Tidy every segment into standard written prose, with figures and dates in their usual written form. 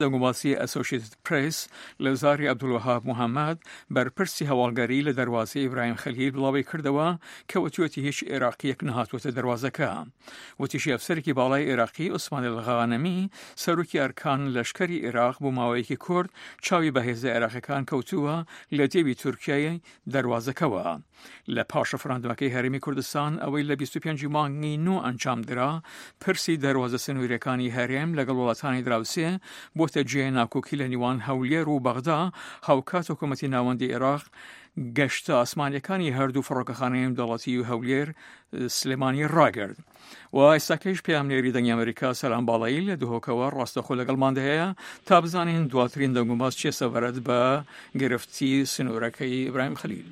دەنگوماسی ئەسۆشیێتد پرێس لەوزاری عەبدولوەهاب موحەممەد بەرپرسی هەواڵگەری لە دەروازەی ئیبراهیم خەلیل بڵاوی کردەوە کە وتوێتی هیچ عێراقیەک نەهاتوۆتە دەروازەکە. وتیشی ئەفسەرێکی باڵای عێراقی عوسمان الغانەمی سەرۆکی ئەرکان لەشکەری عێراق بۆ ماوەیەکی کورد چاوی بەهێزە عێراقیەکان کەوتووە لە دێوی تورکیای دەروازەکەوە. لە پاشە فراندنەکەی هەرێمی کوردستان ئەوەی لە 25 مانگی نو ئەنجام درا پرسی دەروازە سنوورەکانی هەرێم لەگەڵ وڵاتانی دراوسێ بۆتە جێ ناکۆکی لە نیوان هەولێر و بەغدا هاوکات حکوومەتی ناوەندی عێراق گەشتە ئاسمانیەکانی هەردوو فڕۆکەخانەی دەوڵەتی و هەولێر سلێمانی ڕاگرت. و ئێستاکەش پەیامنێری دەنگی ئەمریکا سەلام باڵایی لە دهۆکەوە ڕاستەخۆ لەگەڵماندا هەیە تا بزانین دواترین دەنگوماس چێ سەبارەت بە گرفتی سنوورەکەی ئیبراهیم خەلیل.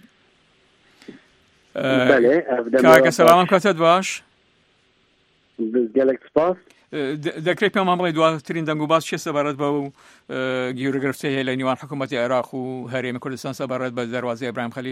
کاکە سەلامم کاتت باش. گەلێک سپاس. دەکرێت پێمان بڵێ دواترین دەنگوباس چێ سەبارەت بە و گیرۆگرفتی هەیە لە نیوان حکوومەتی عێراق و هەرێمی کوردستان سەبارەت بە دەروازەی ئیبراهیم خەلیل؟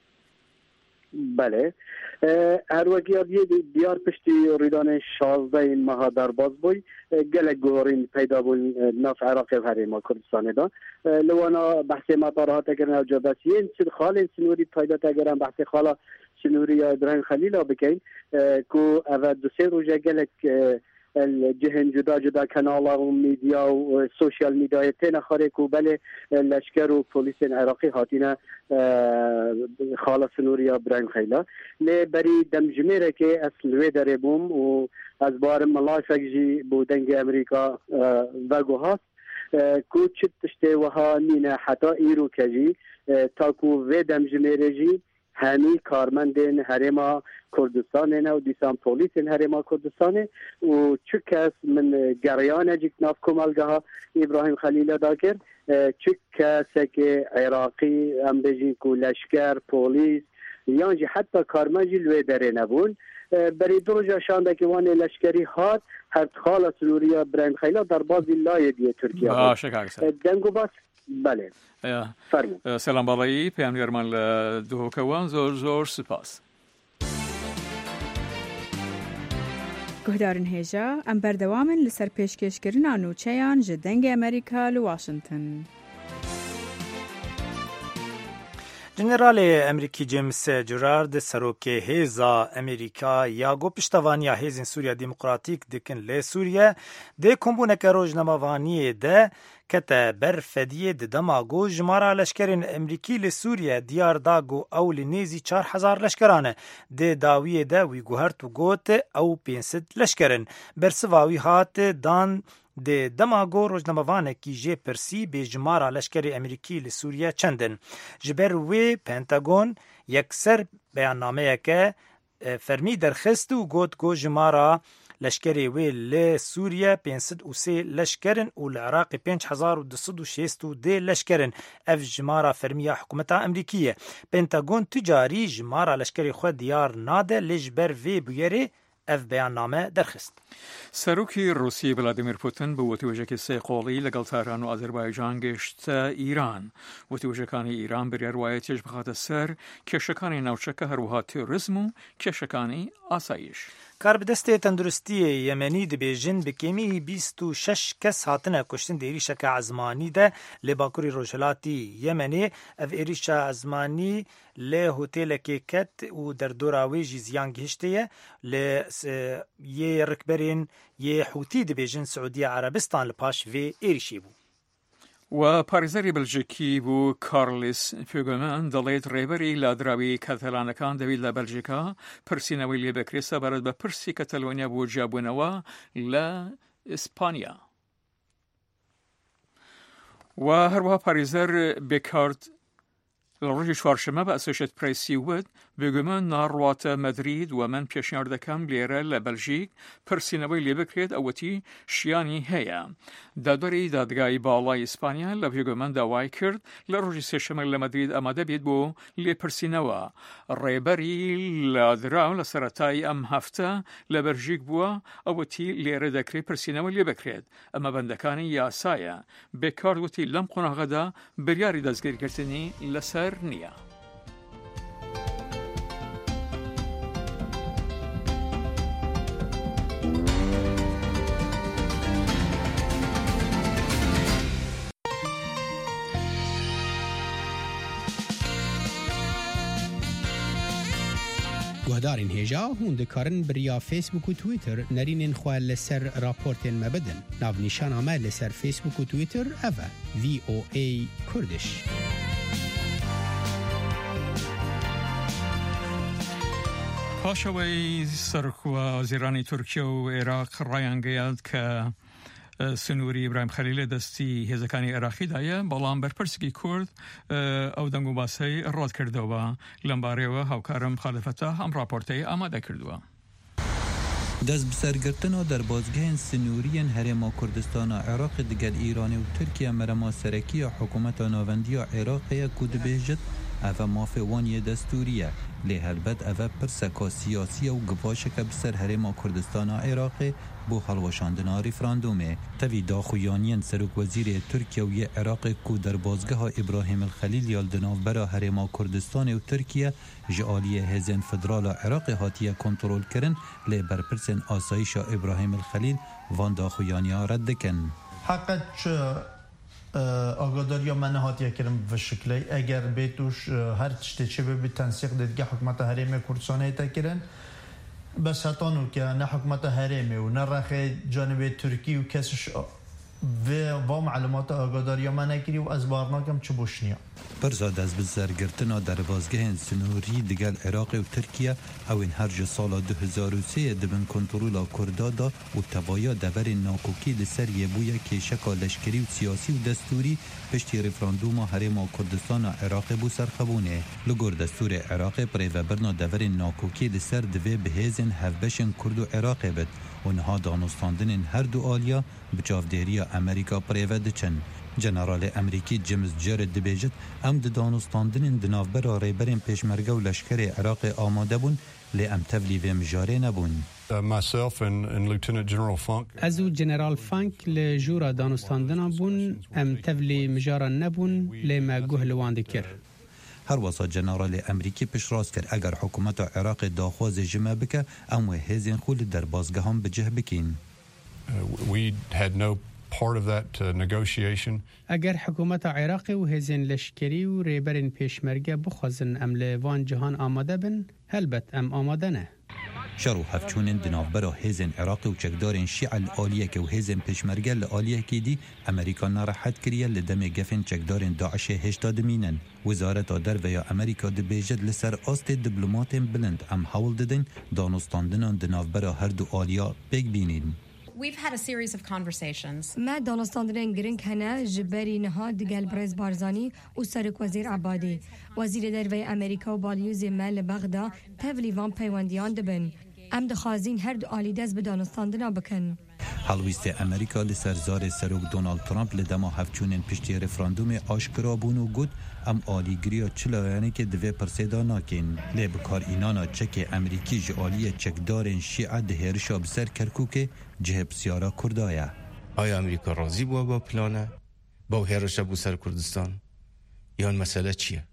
بله هەروەکی دیار پشتی ڕیدانە 16 مەها دەرباز بووی gelek gorîn peyda bûn nav Iraqê herêma Kurdistanê da li wana behsê me hate kirin evcebesiyên xalên sinûrî peyda te gerin behsê xala sinûriya İbrahim Xelîla bikin ku ev du sê roje gelek cihên cuda cuda kanala û medya û sosyal medyayê têne xarê ku belê leşker û polîsên Iraqî hatîne xala sinûriya İbrahim Xelîla lê berî demjimêrekê ez li wê derê bûm û ez barim malafek jî bû dengê Amerîka veguhat ku çi tiştê wiha nîne heta îrokê jî ta ku vê demjimêrê jî hemî karmendên herêma Kurdistanê ne û dîsan polîsên herêma Kurdistanê û çi kes min geryanecik nav komelgeha İbrahim Xelîla da kir çi kesekê Iraqî em bêjin ku leşker polîs yan jî heta karmen jî li wê derê nebûn berî du roja şandekî wanê leşkerî hat hevxala sinûriya İbrahim Xelîla derbazî layê diye Tirkiye dengobas بله سلام باڵایی پەیامنێرمان لە دهۆکەوە زۆر زۆر سپاس. گوهدارن هێژە ئەم بەردەوامن لەسەر پێشکەشکردنا نوچەیان ji dengê Amerîka li Washington. Generalê Amerîkî James Gerard serokê hêza Amerîka ya got piştevaniya hêzên Sûriya Demokratîk dikin lê Sûriye dê kombûneke rojnamavaniyê de kete ber fediyê di dema got ji mara leşkerên Amerîkî li Sûriye diyar da got ew li nêzî 4000 leşkeran e dê dawiyê de wî guhert û got ew 500 leşkerin bersiva wî hat dan de dema got rojnamavanekî jê pirsî bê ji mara leşkerê Amerîkî li Sûriye çendin. Ji ber wê Pentagon yekser beyannameyeke fermî derxist û got ji mara leşkerê wê li Sûriye 503 leşkerin û li Iraqê 5262 leşkerin. Ev ji mara fermiya hikûmeta Amerîkî ye. Pentagon tu carî ji mara leşkerê xwe diyar nade lê ji ber vê bûyerê ev beyanname derxist. سەرۆکی ڕووسی ڤلادیمیر پوتین بە وتیوەژێکی سێ قۆڵی لەگەڵ تاران و ئازەربایجان گەیشتە ئیران. وتیوەژەکانی ئیران بریار وایە تێژ بخاتە سەر کێشەکانی ناوچەکە هەروەها تێڕزم و کێشەکانی ئاسایش. کاربدەستê تەندروستیê Yemenî dibêjin bi kêmî 26 kes hatine kuştin di êrişeka ezmanî de lê Bakurê Rojhilatê Yemenê ev êrişa ezmanî lê hotelekê ket û derdora wê jî ziyan gihiştê ye lê yê rikberên yê Hûtî dibêjin Siûdiya Erebistan li paş vê êrişê bû. و پارێزەری بەلژیکی بوو کارلیس فێگۆمان دەڵێت ڕێبەری لادراوی کاتەلانەکان دەوێت لە بەلژیکا پرسینەوەی لێ بکرێت سەبارەت بە پرسی کەتەلۆنیا بۆ جیابوونەوە لە ئیسپانیا. و هەروەها پارێزەر بێکارد لە ڕۆژی چوارشەمە بە ئەسۆشێت پرێسی وت بێگومان ناڕواتە مەدرید و من پێشنیار دەکەم لێرە لە بەلژیک پرسینەوەی لێ بکرێت ئەوەتی شیانی هەیە. دادوەری دادگای باڵای ئیسپانیا لە بێگومان داوای کرد لە ڕۆژی سێشەمە لە مەدرید ئامادە بێت بۆ لێپرسینەوە. ڕێبەری لادراو لە سەرەتای ئەم هەفتە لە بەلژیک بووە ئەوەتی لێرە دەکرێت پرسینەوە لێ بکرێت. ئەمە بەندەکانی یاسایە. بێکارد وتی لەم قۆناغەدا بریاری دەستگیرکردنی لەسەر نییە. گهدارین هجا هون دکارن بریا فیسبوک و تویتر نرینین خواه لسر راپورتین مبدن. ناو نیشان آمد لسر فیسبوک و تویتر اوه VOA کردش. پاشوی سرک وزیرانی ترکیه و عراق رایان گیاد که سنووری ابراهیم خلیل دستی هێزەکانی عێراقی دایە بەڵام بەرپرسێکی کورد ئەو دەنگ و باسەی ڕات کردەوە لەم بارەیەوە هاوکارم خالفەتە ئەم راپۆرتەی ئامادە کردووە. دەست بسەرگرتنەوە دەربازگەهێن سنووریên Herêma Kurdistana Iraqê digel Îranê û Tirkiye merema serekiya hikûmeta navendiya Iraqê ku dibêjit ev mafê wan yê destûrî ye lê helbet ev pirseka siyasî û givaşeke bi ser Herêma Kurdistana Iraqê بۆ هەڵوەشاندنا ریفراندۆمê tevî daxuyaniyên Serokwezîrê Tirkiye û yê Iraqê ku derbazgeha İbrahim el-Xelîl ya di navbera Herêma Kurdistanê û Tirkiye ji aliyê hêzên federal a Iraqê hatiye kontrolkirin lê berpirsên asayîşa İbrahim el-Xelîl van daxuyaniya red dikin. Heqet آگاداریا من هاتیه کرم و شکلی اگر بیتوش هر تشتی چه به تنسیق دیگه حکومت حریم کردستانه تا کرن بس هتانو که نه حکومت حریمی و نه رخ جانب ترکی و کسش و معلومات آگاداریا من نکری و از بارناکم چه بوشنیا پرزاد از بزرگرتنا دروازگهên سنووری digel Iraqê û Tirkiye ew her ji sala 2003 dibin kontrola Kurda da û tevaya deverên nakokî li ser yêbûya kêşeka leşkerî û siyasî û destûrî piştî referandûma Herêma Kurdistana Iraqê bû serxebûnê. Li gor destûrê Iraqê pirêvebirna deverên nakokî li ser divê bi hêzên hevbeşên Kurd û Iraqê bit û niha danûstandinên her du aliya bi çavdêriya Amerîka pirêve diçin. Generalê Amerîkî James Jared dibêjit em di danûstandinên di navbera rêberên pêşmerge û leşkerê Iraqê amade bûn lê em tevlî vê mijarê nebûn. Myself and Lieutenant General Funk. Ez û General Funk li jûra danûstandina bûn em tevlî mijaran nebûn lê me guh li wan dikir. Her wasa Generalê Amerîkî piştrast kir eger hikûmeta Iraqê daxwazê ji me bike em wê hêzên xwe li derbazgehan bicih bikîn. We had no part of that negotiation. اگر حکومت عراق و هزین لشکری و ریبرین پیشمرگه بخوازن ام لیوان جهان آماده بن هلبت ام آماده نه. شرو هفچونین دنافبرا هزین عراق و چکدارین شیع العالیه که و هزین پیشمرگه لعالیه که دی امریکا نراحت کریه لدم گفن چکدارین داعش هشتا دمینن. وزارت آدر و یا امریکا دبیجد لسر آست دیپلماتین بلند ام حول ددن دانستاندنان دنافبرا هر دو آلیا بگ بینین. We've had a series of conversations. ما دانستاندن گرنگ هنه جبری نها دگل برز بارزانی و سرک وزیر عبادی وزیر دروی امریکا و بالیوز مال بغدا تفلی وان پیوندیان دبن ام دخوازین هر دو آلی دست به دانستاندن بکن. هەڵویستێ ئەمریکا لەسەر زارێ سەرۆک دۆناڵد ترامپ لە دەما هەفچوونên پشتî referandûmê aşkira bûn û got em alîgiriya çi layanekê divê pirsêda nakên lê bikarînana çekê Emerîkî ji aliyê çekdarên şî'a di hêrişa bi ser Kerkûkê cihê pisyara Kurda ye. Aya Emerîka razî bûye ba plana ba hêrişa bû ser Kurdistan yan mesele çi ye?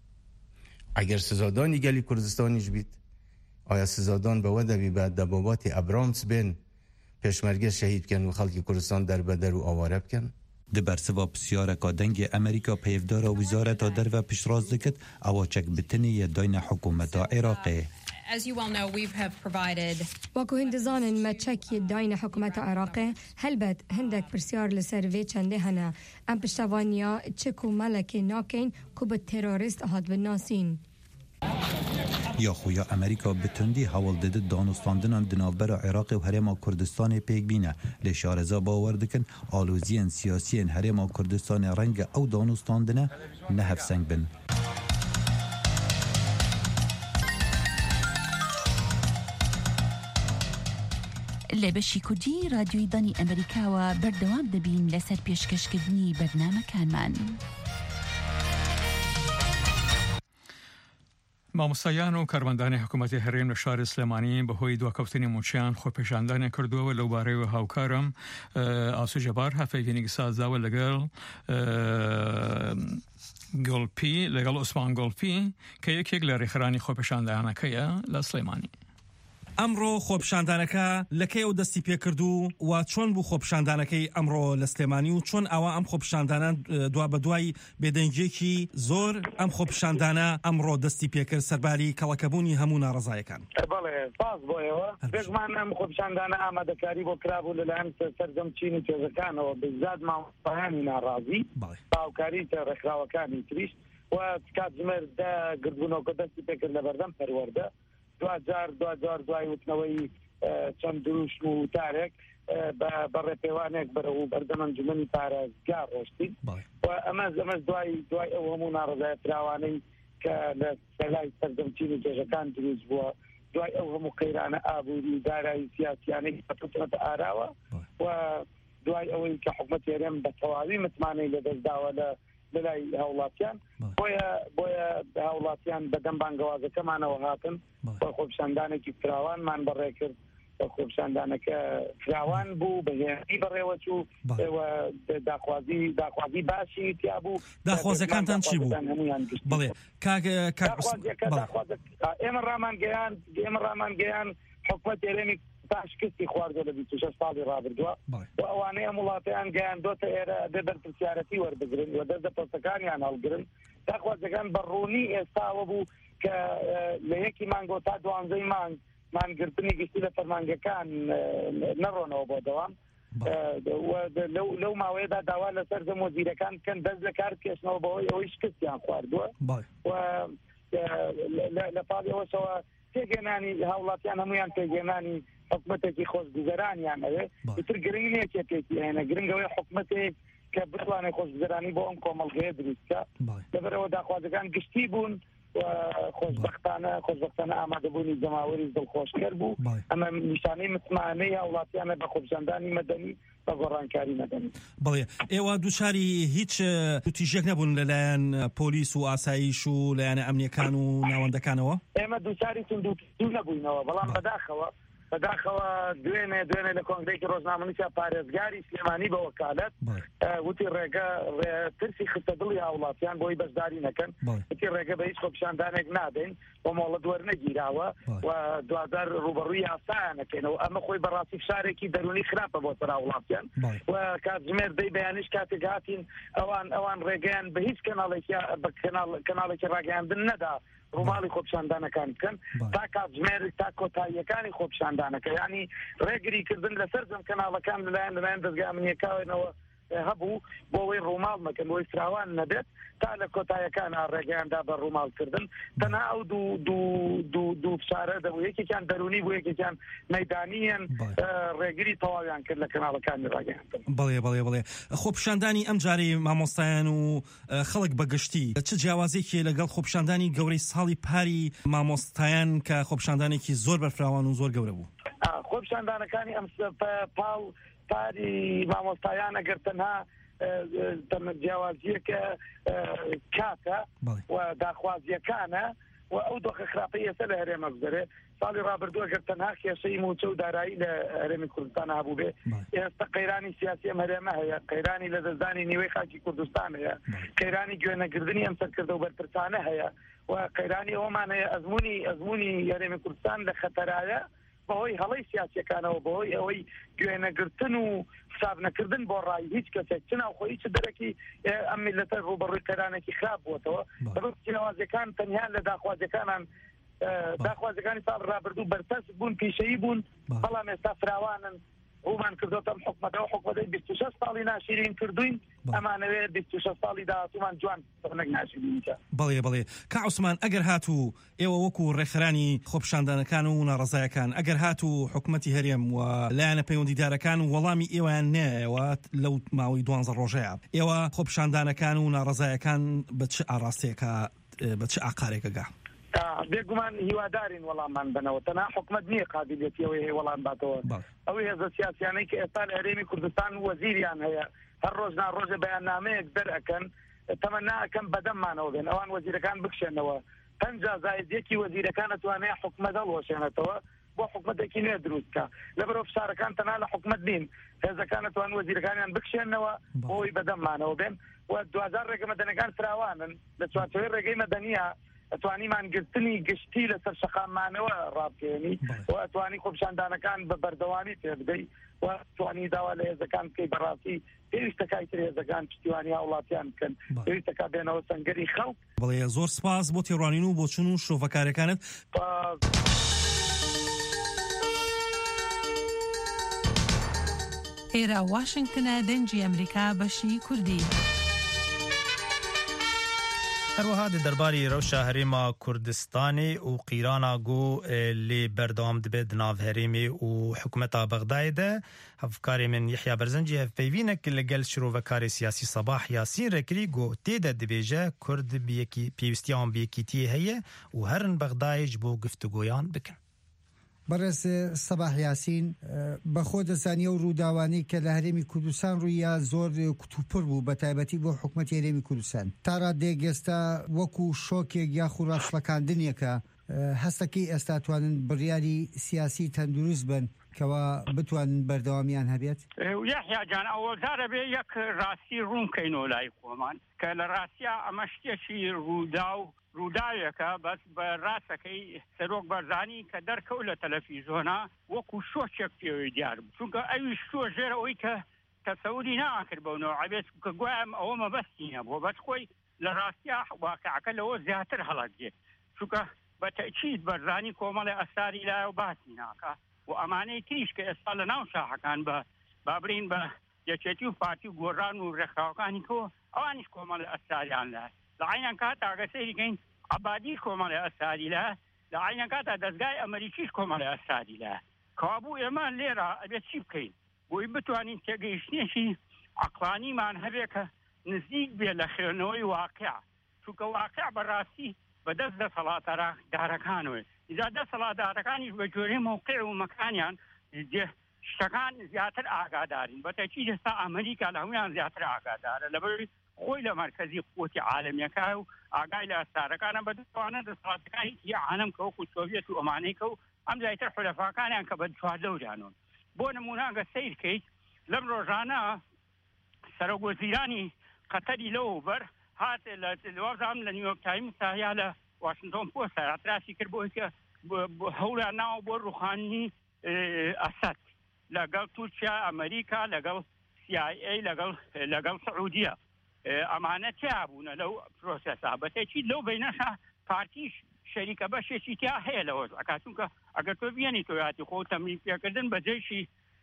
Eger sizadanî gelî Kurdistanî ji bît aya sizadan bi we de bî be debabatê Abrams bên پشمرگه شهید کن و خلق کردستان در بدر و آواره بکن. دبر سوا پسیارکا دنگ امریکا پیفدار وزارت در و پیشراز دکت اوا چک بتنی داین حکومت عراقی. As you well know, we have provided وکو هندزان ما چکی داین حکومت عراقی هلبت هندک پرسیار لسروی چنده هنه ام پشتوانیا چکو ملکی ناکین کو به تروریست هات بناسین. یا خویا امریکا به تندی حوال داده دانستاندنان دنابر عراق و هرما کردستان پیک بینه لی شارزا باور دکن آلوزیان سیاسیان هرما کردستان رنگ او دانستاندنه نه هفسنگ بن. لبشی کردی رادیوی دانی امریکا و بردوام دبین لسر پیشکشکردنی برنامه کانمان. مامۆستایان و کارمەندانی حکوومەتی هەرێم لە شاری سلێمانی بەهۆی دواکەوتنی موچیان خۆپێشاندانیان کردووە لەو بارەیەوە هاوکارم ئاسو جەبار هەفەیڤینێکی سازاوە لەگەڵ گۆڵپی لەگەڵ عوسمان گۆڵپی کە یەکێک لە ڕێکخراوانی خۆپێشاندانەکەیە لە سلێمانی. ئەمڕۆ خۆپشاندانەکە لەکەی ئەو دەستی پێکردو و چۆن بوو خۆپشاندانەکەی ئەمڕۆ لە سلێمانی و چۆن ئەوە ئەم خۆپشاندانان دوا بە دوای بێدەنگێکی زۆر ئەم خۆپشاندانە ئەمڕۆ دەستی پێکرد سەرباری کەڵەکەبوونی هەموو ناڕزایەکان. بەڵێ باز بۆیەوە بێگومان ئەم خۆپشاندانە ئامادەکاری بۆ کرابوو لەلایەن سەردەمچین و تێزەکانەوە بزاد مامۆستایانی ناڕازی باوکاری ڕێکخراوەکانی تریش و کاتژمێر گردبوونەوەکە دەستی پێکرد لە بەردەم پەروەردە دوجار دوای وتنەوەی چەند دروشم و تارێک بەڕێپێوانێک بەرە و بەردەم ئەنجومەنی پارێزگا ڕۆشتین و ئەمەش دوای ئەو هەموو ناڕزایە فراوانەی کە لە سەلای سەردەمچین و توێژەکان دروست بووە دوای ئەو هەموو قەیرانە ئابووری و دارایی سیاسیانەی بەتوترەتە ئاراوە و دوای ئەوەی کە حکومەتی هەرێم بە تەواوی متمانەی لەدەستداوە لەلای هاوڵاتیان بۆیە هاوڵاتیان بەدەم بانگەوازەکەمانەوە هاتن بە خۆپشاندانێکی فراوانمان بەڕێکرد بە خۆپشاندانەکە فراوان بوو بەهێنی بەڕێوە چوو داخوازی باشی تیا بوو. داخوازەکانتان چی بوو؟ بڵێ ئێمە ڕامانگەیان حکومەت هەرێمی تاشکستی خواردە لە 26 ساڵی ڕابردووە و ئەوانەی ئەم وڵاتیان گەیاندۆتە ئێرە بەرپرسیارەتی وەربگرن و دەست پرسەکانیان هەڵگرن داخوازەکان بەڕوونی ئێستاوە بوو کە لە یەکی مانگۆ تا 12 مانگ مانگرتنی گشتی لە فەرمانگەکان نەڕۆنەوە بۆ دەوام لەو ماوەیەدا داوا لەسەر دەم وەزیرەکان بکەن دەست لە کار بکێشنەوە بەهۆی ئەوەی شکستیان خواردووە و لە پاڵی ئەوەشەوە تێگەێنانی هاوڵاتیان هەمویان تێگەێنانی حکومەتێکی خۆشگوزەرانیان ئەوێ تر گرنگ نییە کێتێکی هێنە گرنگەوەی حکومەتێک کە بتوانێت خۆشگوزەرانی بۆ ئەم کۆمەڵگەیە دروستکە لەبەرەوە داخوازەکان گشتی بوون و خۆشبەختانە ئامادەبوونی جەماوەری دڵخۆشکەر بوو ئەمە نیشانەی متمانەی هاوڵاتیانە بە خۆپشاندانی مەدەنی بە گۆڕانکاری مەدەنی. بڵێ ئێوە دووچاری هیچ توتیژێک نەبوون لەلایەن پۆلیس و ئاسایش و لایەنە ئەمنیەکان و ناوەندەکانەوە؟ ئێمە دووچاری توندوو نەبووینەوە بەڵام بەداخەوە دوێنێ لە کۆنگرێکی ڕۆژنامەنووسیا پارێزگاری سلێمانی بە وەکالەت وتی ڕێگە ترسی خستە دڵی هاوڵاتیان بۆی بەشداری نەکەن وتی ڕێگە بە هیچ خۆپشاندانێک نادەین بۆ مۆڵەت وەرنەگیراوە و دوادار ڕوبەڕووی یاسایان نەکەینەوە ئەمە خۆی بەڕاستی فشارێکی دەرونی خراپە بۆ سەر هاوڵاتیان و کاتژمێر دەی بەیانیش کاتێک هاتین ئەوان ڕێگەیان بە هیچ کەناڵێکی ڕاگەیاندن نەدا ڕووماڵی خۆپشاندانەکان بکەن تا کاتژمێر تا کۆتاییەکانی خۆپشاندانەکە ینی ڕێگری کردن لەسەر جەم کەناڵەکان لەلایەن دەستگای ئەمنیەکانەوە هەبوو بۆ ئەوەی ڕووماڵ مەکەن بۆی فراوان نەبێت تا لە کۆتاییەکان ڕێگەیاندا بە ڕووماڵکردن تەنها ئەو دوو فشارە دەبوو یەکێکیان دەرونی بوو یەکێکیان مەیدانیان ڕێگری تەواویان کرد لە کەناڵەکانی ڕاگەیاندن. بڵێ خۆپشاندانی ئەم جارەی مامۆستایان و خەڵک بەگشتی چ جیاوازێکی لەگەڵ خۆپشاندانی گەورەی ساڵی پاری مامۆستایان کە خۆپشاندانێکی زۆر بەرفراوان و زۆر گەورە بوو؟ خۆپشاندانەکانی ئەم پاڵ پاری مامۆستایان ئەگەر تەنها جیاوازیەکە کاتە و داخوازیەکانە و ئەو دۆخە خراپەی ئێستا لە هەرێمە بگەرێ ساڵی ڕابردووە گەر تەنها کێشەی موچە و دارایی لە هەرێمی کوردستان هەبوو بێ ئێستا قەیرانی سیاسی ئەم هەرێمە هەیە قەیرانی لە دەستدانی نیوەی خاکی کوردستان هەیە قەیرانی گوێنەگرتنی ئەم سەرکردە و بەرپرسانە هەیە و قەیرانی ئەومان هەیە ئەزموونی هەرێمی کوردستان لە خەتەرایە بەهۆی هەڵەی سیاسیەکانەوە بەهۆی ئەوەی گوێنەگرتن و حساب نەکردن بۆ ڕای هیچ کەسێک چ ناوخۆی چ دەرەکی ئەم میلەتە ڕوبەڕووی قەیرانێکی خراپ بووەتەوە جیاوازەکان تەنیا لە داخوازەکانی ساڵ ڕابردوو بەرپرس بوون پیشەیی بوون بەڵام ئێستا فراوانن ڕوومان کردوتە حکومەتەوە حکومەتەی 26 ساڵی ناشرین کردوین ئەمانەوێت 26 ساڵی داهاتوومان جوان ناشرینیکە. بڵێ کا عوسمان ئەگەر هاتوو ئێوە وەکو ڕێکخەرانی خۆپشاندانەکان و ناڕزایەکان ئەگەر هاتوو حکومەتی هەرێم و لایەنە پەیوەندیدارەکان و وەڵامی ئێوەیان نەیەوە لەو ماوەی 12 ڕۆژەیە ئێوە خۆپشاندانەکان و ناڕزایەکان بە چ ئاراستەیەکە بە چ ئاقارێکەگا؟ بێگومان هیوادارین وەڵاممان بنەوە تەنها حکومەت نییە قابلیەتی ئەوەی هەیە وەڵام باتەوە ئەوەی هێزە سیاسیانەی کە ئێستا لە هەرێمی کوردستان وەزیریان هەیە هەر ڕۆژە بەیاننامەیەک دەرئەکەن تەمەنا ئەکەن بەدەممانەوە بێن ئەوان وەزیرەکان بکشێنەوە 50 زایدێکی وەزیرەکان دەتوانێت حکومەت هەڵوەشێنێتەوە بۆ حکومەتێکی نوێ دروستکە لەبەرەوە فشارەکان تەنها لە حکومەت نین هێزەکان دەتوان وەزیرەکانیان بکشێنەوە بۆی بەدەممانەوە بێن و 2000 ڕێگە مەدەنیەکان فراوانن لە چوارچێوەی ڕێگەی مەدەنیە ئەتوانیمانگرتنی گشتی لەسەر شەقاممانەوە ڕابکەێنی و ئەتوانی خۆپشاندانەکان بە بەردەوامی پێ بدەیت و توانی داوا لە هێزەکان بکەی بەڕاستی پێویستەکای تر هێزەکان پشتیوانی هاوڵاتیان بکەن پێویستەکە بێنەوە سەنگەری خەڵک. بەڵێ زۆر سپاس بۆ تێڕوانین و بۆ چون و شۆڤەکارەکانت. ئێرە واشنگتنە دەنجی ئەمریکا بەشی کوردی. هەروەها دەرباری ڕەوشە هەرێما کوردستانی و قیرانا گو لێ بەردەوام دەبێت ناو هەرێمی و حکومەتا بەغدایدا هەفکاری من یحیا بەرزەنجی هەفپەیوینێک لەگەل شرۆڤەکاری سیاسی سەباح یاسین ڕێکری گو تێدە دەبێژە کورد پێویستیان بەیەکیتی هەیە و هەرن بەغدایش بۆ گفتوگۆیان بکەن. بەڕێز سەباح یاسین بەخۆ دەزانیە و ڕووداوانەی کە لە هەرێمی کوردستان ڕوویە زۆر کتوپڕ بوو بە تایبەتی بۆ حکومەتی هەرێمی کوردستان تا ڕادێک ئێستا وەکو شۆکێک یاخو ڕاستفەکاندنێکە هەستەکەی ئێستا توانن بڕیاری سیاسی تەندروست بن کەوا بتوانن بەردەوامیان هەبێت. یحیا جان ئەوەزارە بێ یەک ڕاستی ڕوونکەینەوە لای خۆمان کە لە ڕاستیا ئەمە شتێکی ڕووداوێکە بەس بە ڕاستەکەی سەرۆک بەرزانی کە دەرکەوت لە تەلەڤیزۆنا وەکو شۆچێک پێوەی دیار بوو چونکە ئەوی شۆ ژێرەوەی کە تەسەوری ناکرد بەونەوە عەبێت کە گوایان ئەوە مەبەستی نەبووە بەس خۆی لە ڕاستیا واقعەکە لەوە زیاتر هەڵەدێت چونکە بە تەئکید بەرزانی کۆمەڵی ئەستاری لایە و باسی ناکە و ئەمانەی تریش کە ئێستا لە ناو شاحەکان بە بابرین بە یەکێتی و پارتی و گۆڕان و ڕێکخراوەکانی کۆ ئەوانیش کۆمەڵی ئەستاریان لایە لە عینەن کاتا ئەگەسەیریکەین عەبادی کۆمەڵی ئەستاری لایە لە عینەن کاتا دەستگای ئەمریکیش کۆمەڵی ئەستاری لایە کەوابوو ئێمە لێرە ئەبێت چی بکەین بۆی بتوانین تێگەیشتنێکی عەقلانیمان هەبێ کە نزیک بێ لە خوێندنەوەی واقع چونکە واقع بەڕاستی بەدەست دەسەڵاتدارەکانەوە ئیجا دەسەڵاتدارەکانیش بە جۆرەی موقع و مەکانیان شتەکان زیاتر ئاگادارین بەتەکید ئێستا ئەمریکا لە هەمویان زیاتر ئاگادارە لەبەر خۆی لە مەرکەزی قوتی عالەمیەکە و ئاگای لە ئەستارەکانە بەدەستوانە دەسەڵاتەکانی هیچ عالەم کە وەکو سۆڤێت و ئەمانەیکە و ئەم لایتر حولەفاکانیان کە بە چواردەورانەوە بۆ نمونە ئەگە سەیر کەیت لەم ڕۆژانە سەرۆکوەزیرانی قەتەری لەوبەر هات لەوەزام لە نیویۆرک تایمز یا لە واشنگتن پۆست ئاطراسی کرد بۆی کە هەوڵیان ناوە بۆ ڕوخاندنی ئەسەد لەگەڵ تورکیا ئەمریکا لەگەڵ CIA لەگەڵ سعودیە ئەمانە تیا بوونە لەو پرۆسەسا بەتێکی لەو بینەشا پارتیش شەریکە بەشێکی تیا هەیە لەوە چونکە ئەگەر تۆ بێنی تۆیاتی خۆ تەمرین پێکردن بەجێشی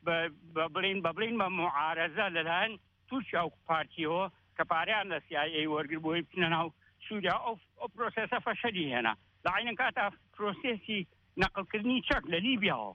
بڵین بە معارەزە لەلایەن تورکیا و پارتیەوە کە پاریان لە CIA وەرگر بۆی بچنە ناو سووریا ئەو پرۆسەسە فەشەلی هێنا لە عینەن کاتا پرۆسێسی نەقڵکردنی چەک لە لیبیاوە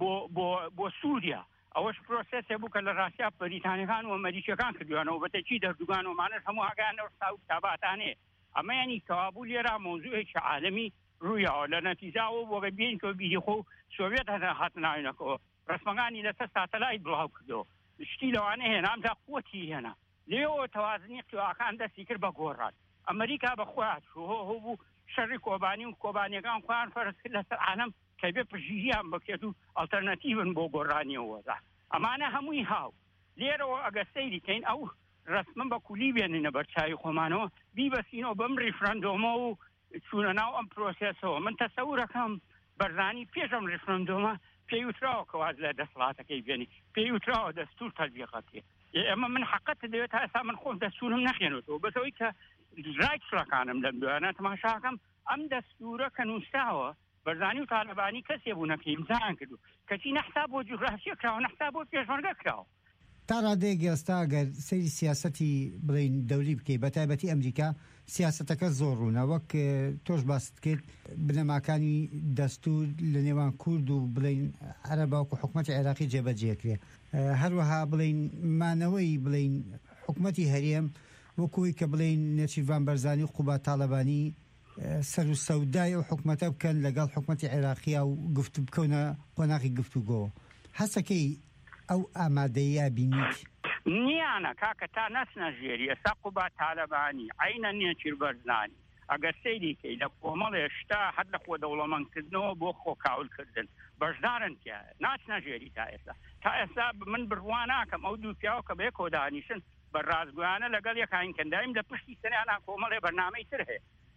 بۆ سووریا ئەوەش پرۆسێسێ بوو کە لە ڕاستیا بەریتانیەکان و ئەمریکیەکان کردوانەوە بەتەکی دەردوگان و مانەش هەموو ئاگانەوە ساو تاباتانێ ئەمە یانی کەوابوو لێرا مۆزوعێکی عالەمی ڕوویەوە لە نەتیجاوە بۆ بێن کە بیری خۆ سۆڤێت هاتناوینەکەەوە ڕسمەکانی لەسەر ساتەلایت بڵاو کردەوە شتی لەوانە هێنا ئەمجا قوتی هێنا لێەوە تەوازنی قیواکان دەستی کرد بە گۆڕات ئەمریکا بەخوات هەبوو شەڕی کۆبانی و کۆبانیەکان خوان فەرز کرد لەسەر عالەم کە بێ پژیریان بکرێت و ئەڵتەرنەتیڤن بۆ گۆڕانیەوەدا ئەمانە هەمووی هاو لێرەوە ئەگە سەیریکەین ئەو ڕسمم بە کولی بێنینە بەرچاوی خۆمانەوە بیبەسینەوە بەم ریفرەندۆمە و چوونە ناو ئەم پرۆسێسەوە من تەسەورەکەم بەرزانی پێشم ریفرەندۆمە پێی وتراوە کەواز لە دەسەڵاتەکەی بێنی پێی وتراوە دەستور تەطبیقەکرێ ئێمە من حەقەت دەوێت تا ئێستا من خۆم دەستورم نەخێنێتەوە بەسەوەی کە ڕایکسەکانم لەم دوانە تەماشاکەم ئەم دەستورە کە نووسراوە بەرزانی و تالەبانی کەسێ بوو نەکە ئیمزان کردو کەچی نەحسا بۆ جوغرافیە کراوە نەحسا بۆ پێشمەرگە کراوە تا ڕادەیەک ئێستا ئەگەر سەیری سیاسەتی بڵین دەولی بکەی بە تایبەتی ئەمریکا سیاسەتەکە زۆر ڕوونە وەک تۆش باست کرد بنەماکانی دەستور لە نێوان کورد و بڵین عەرەبا وەکو حکومەتی عێراقی جێبەجێکرێ هەروەها بڵین مانەوەی بڵین حکومەتی هەرێم وەکوی کە بڵین نێچیروان بەرزانی و قوبات تاڵەبانی سەر و سەودای و حکومەتە بکەن لەگەڵ حکومەتی عێراقیە و گفتو بکەونە قۆناغی گفتوگۆ هەستەکەی ئەو ئامادەیە بینیت نیانە کاکە تا نەچنە ژێری ئێستا قوبات تالەبانی عینە نێچیر بەرزانی ئەگەر سەیریکەی لە کۆمەڵێ شتا هەر لە خۆ دەوڵەمەندکردنەوە بۆ خۆکاولکردن بەشدارن تیا ناچنە ژێری تا ئێستا من بڕوان ناکەم ئەو دوو پیاوە کە بەیەکەوە دانیشن بە ڕازگویانە لەگەڵ یەکاین کەندایم لە پشتی سەریانە کۆمەڵێ بەرنامەی تر هەیە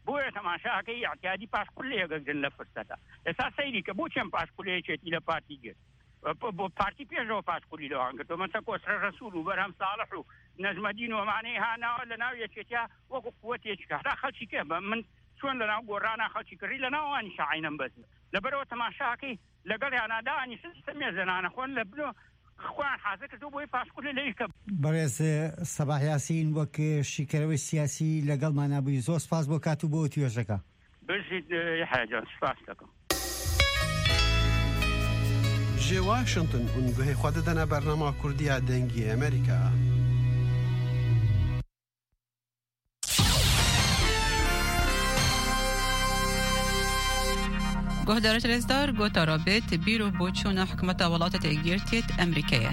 بۆیە تەماشاکەی اعتیادی پاشکولەیەگە گرن لە فرسەدا ئێستا سەیری کە بۆ چەند پاشکولەیەکێتی لە پارتی گرت بۆ پارتی پێشەوە پاشکولی لەوان کردەوە مەسە کۆسرە ڕەسوول و بەرهەم ساڵح و نەجمەدین و ئەمانەی هاناوە لە ناو یەکێتیا وەکو قووەتێکی هەتا خەڵکی کێ بە من چۆن لە ناو گۆڕانە خەڵکی کردی لە ناوانی شاعینم بەزن لەبەرەوە تەماشاکەی لەگەڵ یانادانی سیستەمی زەنانە خۆن لە بنۆ خوان حاضر کردو بۆی پاسکولی لەیکە بەڕێز سەباح یاسین وەک شیکەرەوەی سیاسی لەگەڵمان بووی زۆر سپاس بۆ کات و بۆ توێژەکە بژیت یحیاجان سپاس دەکەم جێ واشنگتن هون گوهی خوا دەدەنە بەرنامە کوردیە دەنگی ئەمریکا گهدارت رزدار گوتا رابط بیرو بوچون حکومت ولایت تگیرتیت امریکیه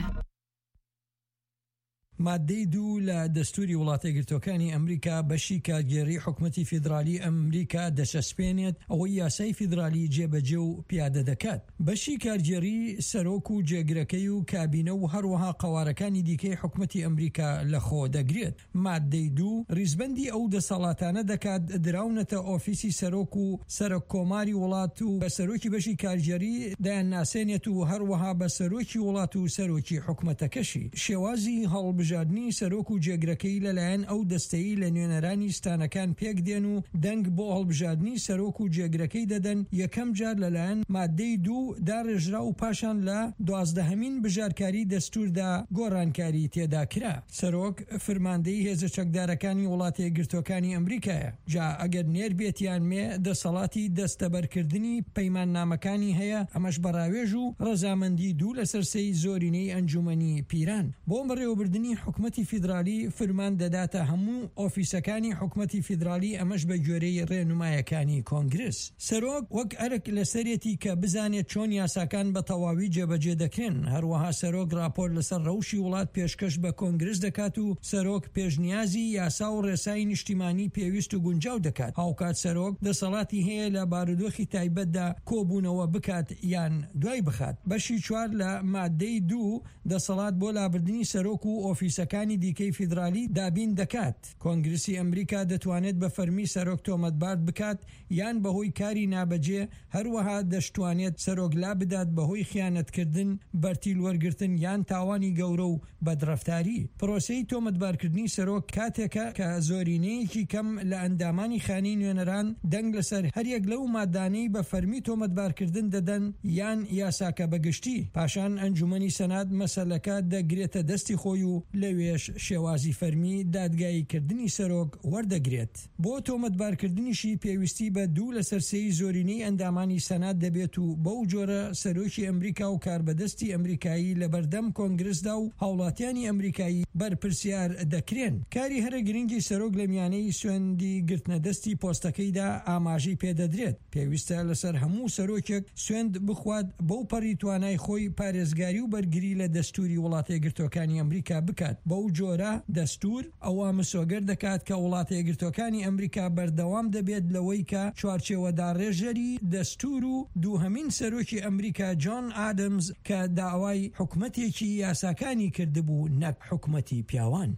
مادەی 2 لە دەستوری وڵاتە یەکگرتووەکانی ئەمریکا بەشی کارگێڕی حکومەتی فیدرالی ئەمریکا دەسەسپێنێت ئەوەی یاسای فیدرالی جێبەجێ و پیادە دەکات. بەشی کارگێڕی سەرۆک و جێگرەکەی و کابینە و هەروەها قەوارەکانی دیکەی حکومەتی ئەمریکا لەخۆ دەگرێت. مادەی 2 ریزبەندی ئەو دەسەڵاتانە دەکات دراونەتە ئۆفیسی سەرۆک و سەرۆک کۆماری وڵات و بە سەرۆکی بەشی کارگێڕی دایان ناسێنێت و هەروەها بە سەرۆکی وڵات و سەرۆکی حکومەتەکەشی. شێوازی هەڵبژاردننی سەرۆک و جێگرەکەی لەلایەن ئەو دەستەی لە نوێنەرانی ستانەکان پێک دێن و دەنگ بۆ هەڵبژاردننی سەرۆک و جێگرەکەی دەدەن یەکەم جار لەلایەن مادەی 2 داڕێژرا و پاشان لە 12هەمین بژارکاری دەستوردا گۆڕانکاری تێدا کرا. سەرۆک فەرماندەی هێزە چەکدارەکانی وڵاتە یەکگرتووەکانی ئەمریکایە. جا ئەگەر نێر بێتیان مێ دەسەڵاتی دەستەبەرکردنی پەیماننامەکانی هەیە ئەمەش بەڕاوێژ و ڕەزامەندی 2 لە سەرسەی زۆرینەی ئەنجومەنی پیران. بۆ بەڕێوەبردننی حکومەتی فیدرالی فەرمان دەداتە هەموو ئۆفیسەکانی حکومەتی فیدرالی ئەمەش بە گوێرەی ڕێنمایەکانی کۆنگرس. سەرۆک وەک ئەرک لەسەرێتی کە بزانێت چۆن یاساکان بە تەواوی جێبەجێ دەکرێن. هەروەها سەرۆک راپۆر لەسەر ڕەوشی وڵات پێشکەش بە کۆنگرس دەکات و سەرۆک پێشنیازی یاسا و ڕێسای نیشتیمانی پێویست و گونجاو دەکات. هاوکات سەرۆک دەسەڵاتی هەیە لە بارودۆخی تایبەتدا کۆبوونەوە بکات یان دوای بخات. بەشی 4 لە مادەی 2 دەسەڵات بۆ لابردننی سەرۆک و ئۆفیسەکانی دیکەی فیدرالی دابین دەکات. کۆنگرسی ئەمریکا دەتوانێت بە فەرمی سەرۆک تۆمەتبارد بکات یان بەهۆی کاری نابەجێ هەروەها دەشتوانێت سەرۆک لا بدات بەهۆی خیانەتکردن بەرتیل وەرگرتن یان تاوانی گەورە و بەدرەفتاری. پرۆسەی تۆمەتبارکردنی سەرۆک کاتێکە کە زۆرینەیەکی کەم لە ئەندامانی خانەی نوێنەران دەنگ لەسەر هەریەک لەو مادانەی بە فەرمی تۆمەتبارکردن دەدەن یان یاساکە بەگشتی. پاشان ئەنجومەنی سەنات مەسەلەکە دەگرێتە دەستی خۆی و لەوێش شێوازی فەرمی دادگاییکردنی سەرۆک وەردەگرێت. بۆ تۆمەتبارکردنیشی پێویستی بە 2 لە سەرسەی زۆرینەی ئەندامانی سەنات دەبێت و بەو جۆرە سەرۆکی ئەمریکا و کاربەدەستی ئەمریکایی لە بەردەم کۆنگرسدا و هاوڵاتیانی ئەمریکایی بەرپرسیار دەکرێن. کاری هەرە گرنگی سەرۆک لە میانەی سوێندی گرتنەدەستی پۆستەکەیدا ئاماژەی پێدەدرێت. پێویستە لەسەر هەموو سەرۆکێک سوێند بخوات بەو پەڕی توانای خۆی پارێزگاری و بەرگری لە دەستوری وڵاتە یەکگرتووەکانی ئەمریکا بکات. بەو جۆرە دەستور ئەوە مسۆگەر دەکات کە وڵاتە یەکگرتووەکانی ئەمریکا بەردەوام دەبێت لەوەی کە چوارچێوەدا ڕێژەری دەستور و دووهەمین سەرۆکی ئەمریکا جۆن ئادەمز کە داوای حکومەتێکی یاساکانی کردبوو نەک حکومەتی پیاوان.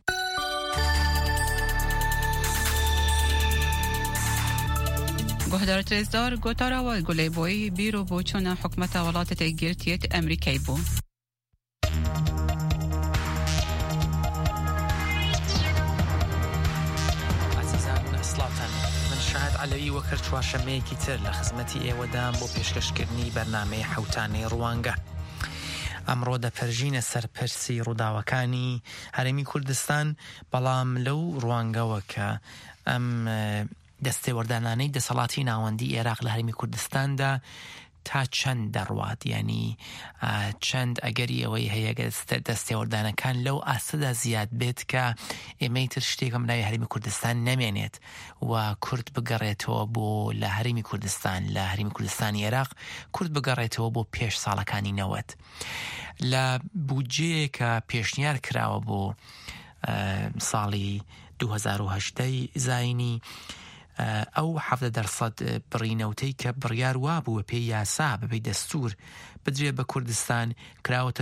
گهدارت رزدار گوتارا و گلیبوی بیرو بوچون حکومت ولایت تگیرتیت امریکای بو. علەوی وەکرد چوارشەمەیەکی تر لە خزمەتی ئێوەدام بۆ پێشکەشکردنی بەرنامەی حەوتانەی ڕوانگە. ئەمڕۆ دەپەرژینە سەرپرسی ڕووداوەکانی هەرێمی کوردستان بەڵام لەو ڕوانگەوە کە ئەم دەستێوەردانانەی دەسەڵاتی ناوەندی عێراق لە هەرێمی کوردستاندا تا چەند دەڕوات یعنی چەند ئەگەری ئەوەی هەیە دەستێوەردانەکان لەو ئاستەدا زیاد بێت کە ئێمەی تر شتێکم لای هەرێمی کوردستان نەمێنێت و کورد بگەڕێتەوە بۆ لە هەرێمی کوردستان لە هەرێمی کوردستانی عێراق کورد بگەڕێتەوە بۆ پێش ساڵەکانی 90 لە بودجەیە کە پێشنیار کراوە بۆ ساڵی 2018 زاینی ئەو 70% بڕینەوتەی کە بڕیار وابووە پێی یاسا بەپێی دەستور بدرێ بە کوردستان کراوەتە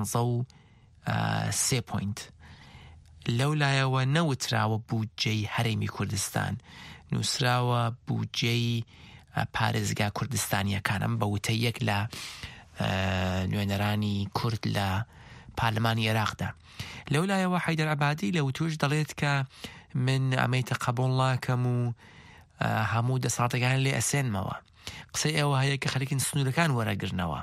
12.3 پوینت. لەو لایەوە نەوتراوە بودجەی هەرێمی کوردستان نووسراوە بودجەی پارێزگا کوردستانیەکانم بە وتەیەک لە نوێنەرانی کورد لە پارلەمانی عێراقدا. لەولایەوە حەیدەر عەبادی لە وتوش دەڵێت کە من ئەمەی تەقەبوڵ ناکەم و هەموو دەسەڵاتەکان لێ ئەسێنمەوە. قسەی ئێوە هەیە کە خەڵکی سنوورەکان وەرەگرنەوە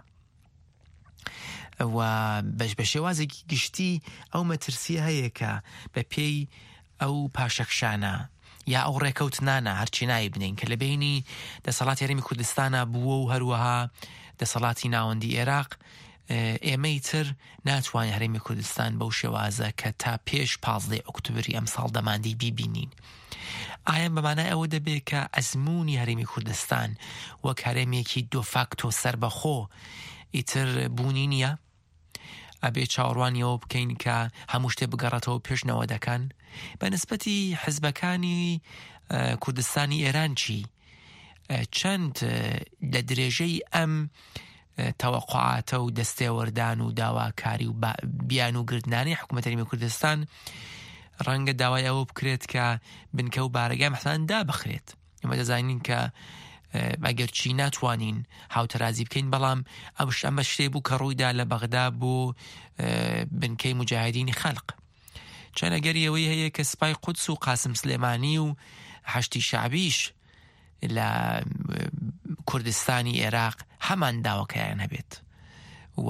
و بە شێوازێکی گشتی ئەو مەترسیە هەیە کە بە پێی ئەو پاشەکشانە یا ئەو ڕێکەوتنانە هەرچی نایی بنین کە لە بینی دەسەڵاتی هەرێمی کوردستانە بووە و هەروەها دەسەڵاتی ناوەندی عێراق، ئێمەی تر ناتوانین هەرێمی کوردستان بەو شێوازە کە تا پێش 15 ئۆکتۆبری ئەم ساڵ دەماندی بیبینین. ئایا بەمانای ئەوە دەبێت کە ئەزمموی هەرێمی کوردستان وەک هەرێمێکی دۆفاکتۆ سەربەخۆ ئیتر بوونی نییە؟ ئەبێ چاوەڕوانیەوە بکەین کە هەموو شتێ بگەڕێتەوە پێشنەوە دەکەن. بە نسبەتی حزبەکانی کوردستانی ئێران چی؟ چەند لە درێژەی ئەم تەوەقعاتە و دەستێوەردان و داواکاری و بیان و گردنانی حکوومەت هەرێمی کوردستان ڕەنگە داوای ئەوە بکرێت کە بنکە و بارەگای مەسەڵەن دابخرێت. ئێمە دەزانین کە ئەگەر چی ناتوانین هاوتەرازی بکەین، بەڵام ئەم بە شتێ بوو کە ڕوویدا لە بەغدا بۆ بنکەی مجاهدینی خەلق. چەند ئەگەری ئەوەی هەیە کە سپای قودس و قاسم سلێمانی و حەشتی شعبیش لە کوردستانی عێراق هەمان داواکەیان هەبێت و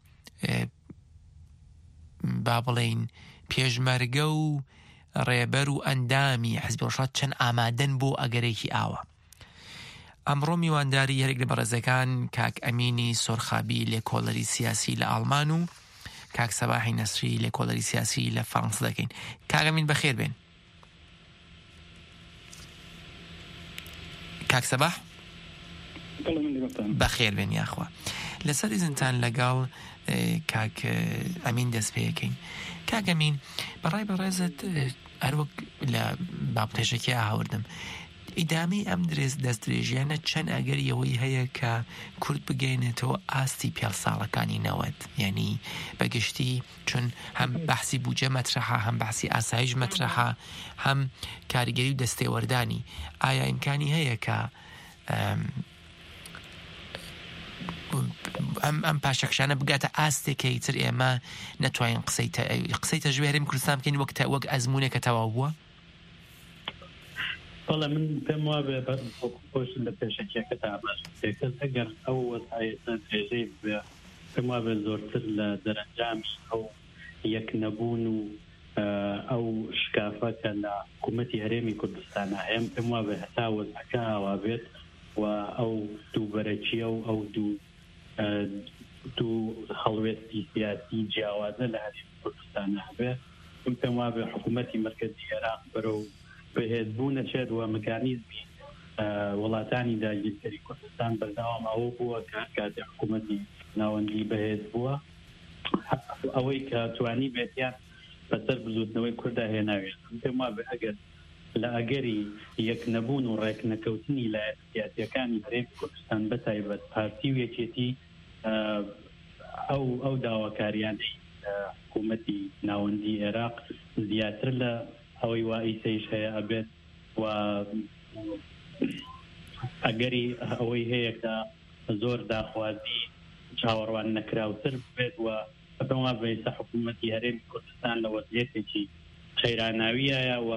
با بڵێین پێشمەرگە و ڕێبەر و ئەندامی حیزبی ڕۆژهەڵات چەند ئامادەن بۆ ئەگەرێکی ئاوە. ئەمڕۆ میوانداری هەرێک لە بەڕێزەکان کاک ئەمینی سۆرخابی لێکۆڵەری سیاسی لە ئاڵمان و کاک سەباحی نەسری لێکۆڵەری سیاسی لە فەڕەنسا دەکەین. کاک ئەمین بەخێر بێن. کاک سەباح بەخێر بێن یاخوا. لەسەر ئیزنتان لەگەڵ کاک ئەمین دەست پێەکەین. کاک ئەمین بەڕای بەڕێزت هەروەک لە بابتێژێکی ئاهاوردم، ئیدامی ئەم دەستدرێژیانە چەند ئەگەری ئەوەی هەیە کە کورد بگەینێتەوە ئاستی پێڵ ساڵەکانی نەوەت، یعنی بەگشتی چون هەم بەحسی بوجە مەترەحە، هەم بەحسی ئاسایش مەترەحە، هەم کاریگەری و دەستێوەردانی. ئایا ئیمکانی هەیە کە ئەم پاشەکشانە بگاتە ئاستێکی تر ئێمە نەتوانین قسەی تەژوێ هەرێمی کوردستان بکەین وەک ئەزمونێکە تەواو بووە؟ بەڵێ من پێم وابێ خۆش لە پێشەکیەکە تا ئاماژەکەس ئەگەر ئەو وەسایەتە درێژەی بێ پێم وابێ زۆرتر لە دەرەنجامش ئەو یەک نەبوون و ئەو شکافەکە لە حکوومەتی هەرێمی کوردستانە هەیە پێم وابێ هەتا وەزعەکە ئاوا بێت و ئەو دوو بەرەچیە و ئەو دوو هەڵوێستی سیاسی جیاوازە لە هەرێمی کوردستانە هەبێ. پێم وابێ حکوومەتی مەرکەزی عێراق بەرەو بەهێزبوو نەچێت و مەکانیزمی وڵاتانی داگیرکەری کوردستان بەردەوام ئەوە بووە کە کاتی حکوومەتی ناوەندی بەهێز بووە ئەوەی کە توانی بێتیان بەسەر بزوتنەوەی کووردا هێناوێت. پێم وابێ ئەگەر لە ئەگەری یەک نەبوون و ڕێک نەکەوتنی لایەنە سیاسیەکانی هەرێمی کوردستان بەتایبەت پارتی و یەکێتی ئەو داواکاریانەی حکوومەتی ناوەندی عێراق زیاتر لە ئەوەی وائیسەیش هەیە ئەبێت و ئەگەری ئەوەی هەیە کە زۆر داخوازی چاوەڕوان نەکراوتر بێت و بەپێم وابێ ئێستا حکوومەتی هەرێمی کوردستان لە وەزعیەتێکی خەیراناویایە و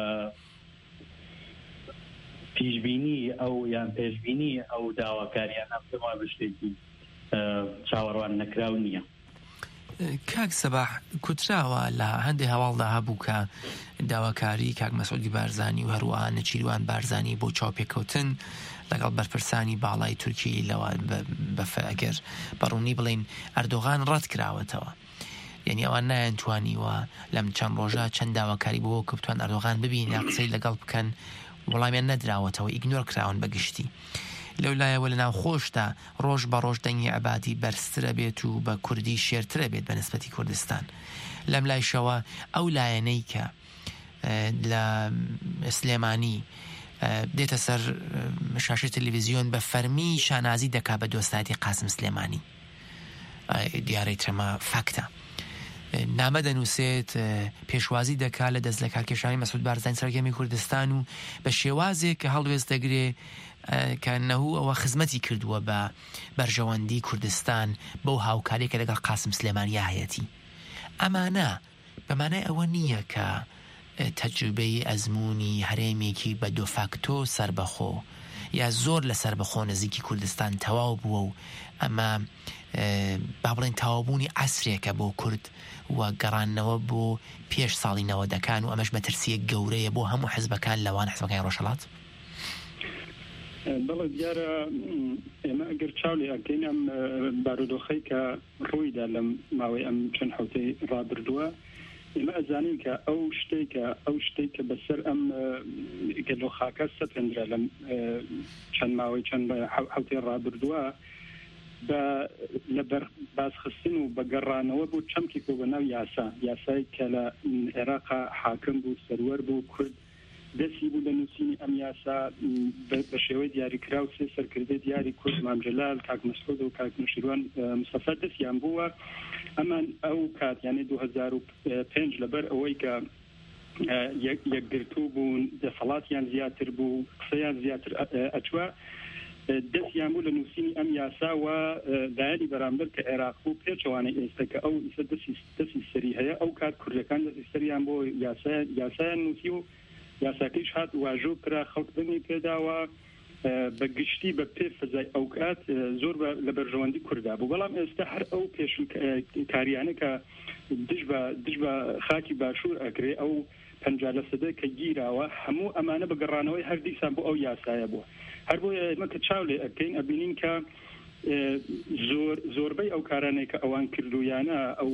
پیشبینی ئەو یان پێشبینی ئەو داواکاریانە پێم وابێ شتێکی چاوەڕوان نەکراو نییە. کاک سەباح کوتراوە لە هەندێک هەواڵدا هەبوو کە داواکاری کاک مەسعودی بارزانی و هەروەها نەچیروان بارزانی بۆ چاوپێکەوتن لەگەڵ بەرپرسانی باڵای تورکی لەوە ئەگەر بەڕوونی بڵین ئەردۆغان ڕەت کراوەتەوە، یعنی ئەوان نایەنتوانیوە لەم چەند ڕۆژە چەند داواکاری بۆ کە بتوان ئەردۆغان ببین یا قسەی لەگەڵ بکەن، وەڵامیان نەدراوەتەوە، ئیگنۆر کراون بەگشتی. لەولایەوە لە ناو خۆشدا ڕۆژ بە ڕۆژ دەنگی عەبادی بەرزترە بێت و بە کوردی شێرترە بێت بە نسبەتی کوردستان. لەم لایشەوە ئەو لایەنەی کە لە سلێمانی دێتە سەر شاشەی تەلەڤیزیۆن بە فەرمی شانازی دەکا بە دۆستایەتی قاسم سلێمانی، دیارەی ترەمە فاکتە. نامە دەنووسێت پێشوازی دەکات لە دەست لە کارکێشانی مەسعود بارزانی سەرۆکایەتی کوردستان و بە شێوازێک کە هەڵوێست دەگرێ کە نەهوو ئەوە خزمەتی کردووە بە بەرژەوەندی کوردستان بەو هاوکاریەکە لەگەڵ قاسم سلێمانی هەیەتی. ئەمانە بەمانای ئەوە نییە کە تەجروبەی ئەزموونی هەرێمێکی بە دۆفاکتۆ سربەخۆ یا زۆر لە سربەخۆ نزیکی کوردستان تەواو بووە و ئەمە با بڵێن تەواوبوونی عەسرێکە بۆ کورد و گەڕانەوە بۆ پێش ساڵی 90ەکان و ئەمەش مەترسیەک گەورەیە بۆ هەموو حیزبەکان لەوان حیزبەکانی ڕۆژهەڵات. بەڵێ دیارە ئێمە ئەگەر چاولی ئەکەین ئەم بارودۆخەی کە ڕوویدا لەم ماوەی ئەم چەند حوتەی ڕابردووە ئێمە ئەزانین کە ئەو شتێک کە بەسەر ئەم گەلۆخاکە سەپێنرا لەم چەند ماوەی چەند حوتەی ڕابردووە لەبەر بازخستن و بەگەڕانەوە بۆ چەمکی کۆ بە ناو یاسای کە لە عێراقا حاکم بوو سەروەر بوو کورد دەستی بوو لە نووسینی ئەم یاسا بە شێوەی دیاریکرا و سێ سەرکردەی دیاری کورد مام جەلال کاک مەسعود و کاک نوشیروان مستەفا دەستیان بووە ئەمان ئەو کات یعنی 2005 لەبەر ئەوەی کە یەکگرتوو بوون دەسەڵاتیان زیاتر بوو قسەیان زیاتر ئەچوە دەستیان بوو لە نووسینی ئەم یاسا و دایانی بەرامبەر کە عێراق بوو پێچەوانەی ئێستا کە ئەو ئیسە دەستی سەری هەیە ئەو کات کوردەکان دەستی سەریان بۆ یاسایان نووسی و یاساکەیش هات واژۆ کرا خەڵکبنی پێداوە بە گشتی بە پێ فەزای ئەو کات زۆر لە بەرژەوەندی کووردا بوو. بەڵام ئێستا هەر ئەو پێشکاریانە کە دژ بە خاکی باشوور ئەکرێ ئەو 50% کە گیراوە هەموو ئەمانە بەگەڕانەوەی هەر دیسان بۆ ئەو یاسایە بووە. هەر بۆ ئێمە کە چاو لێ ئەکەین ئەبینین کە زۆربەی ئەو کارانەی کە ئەوان کردویانە ئەو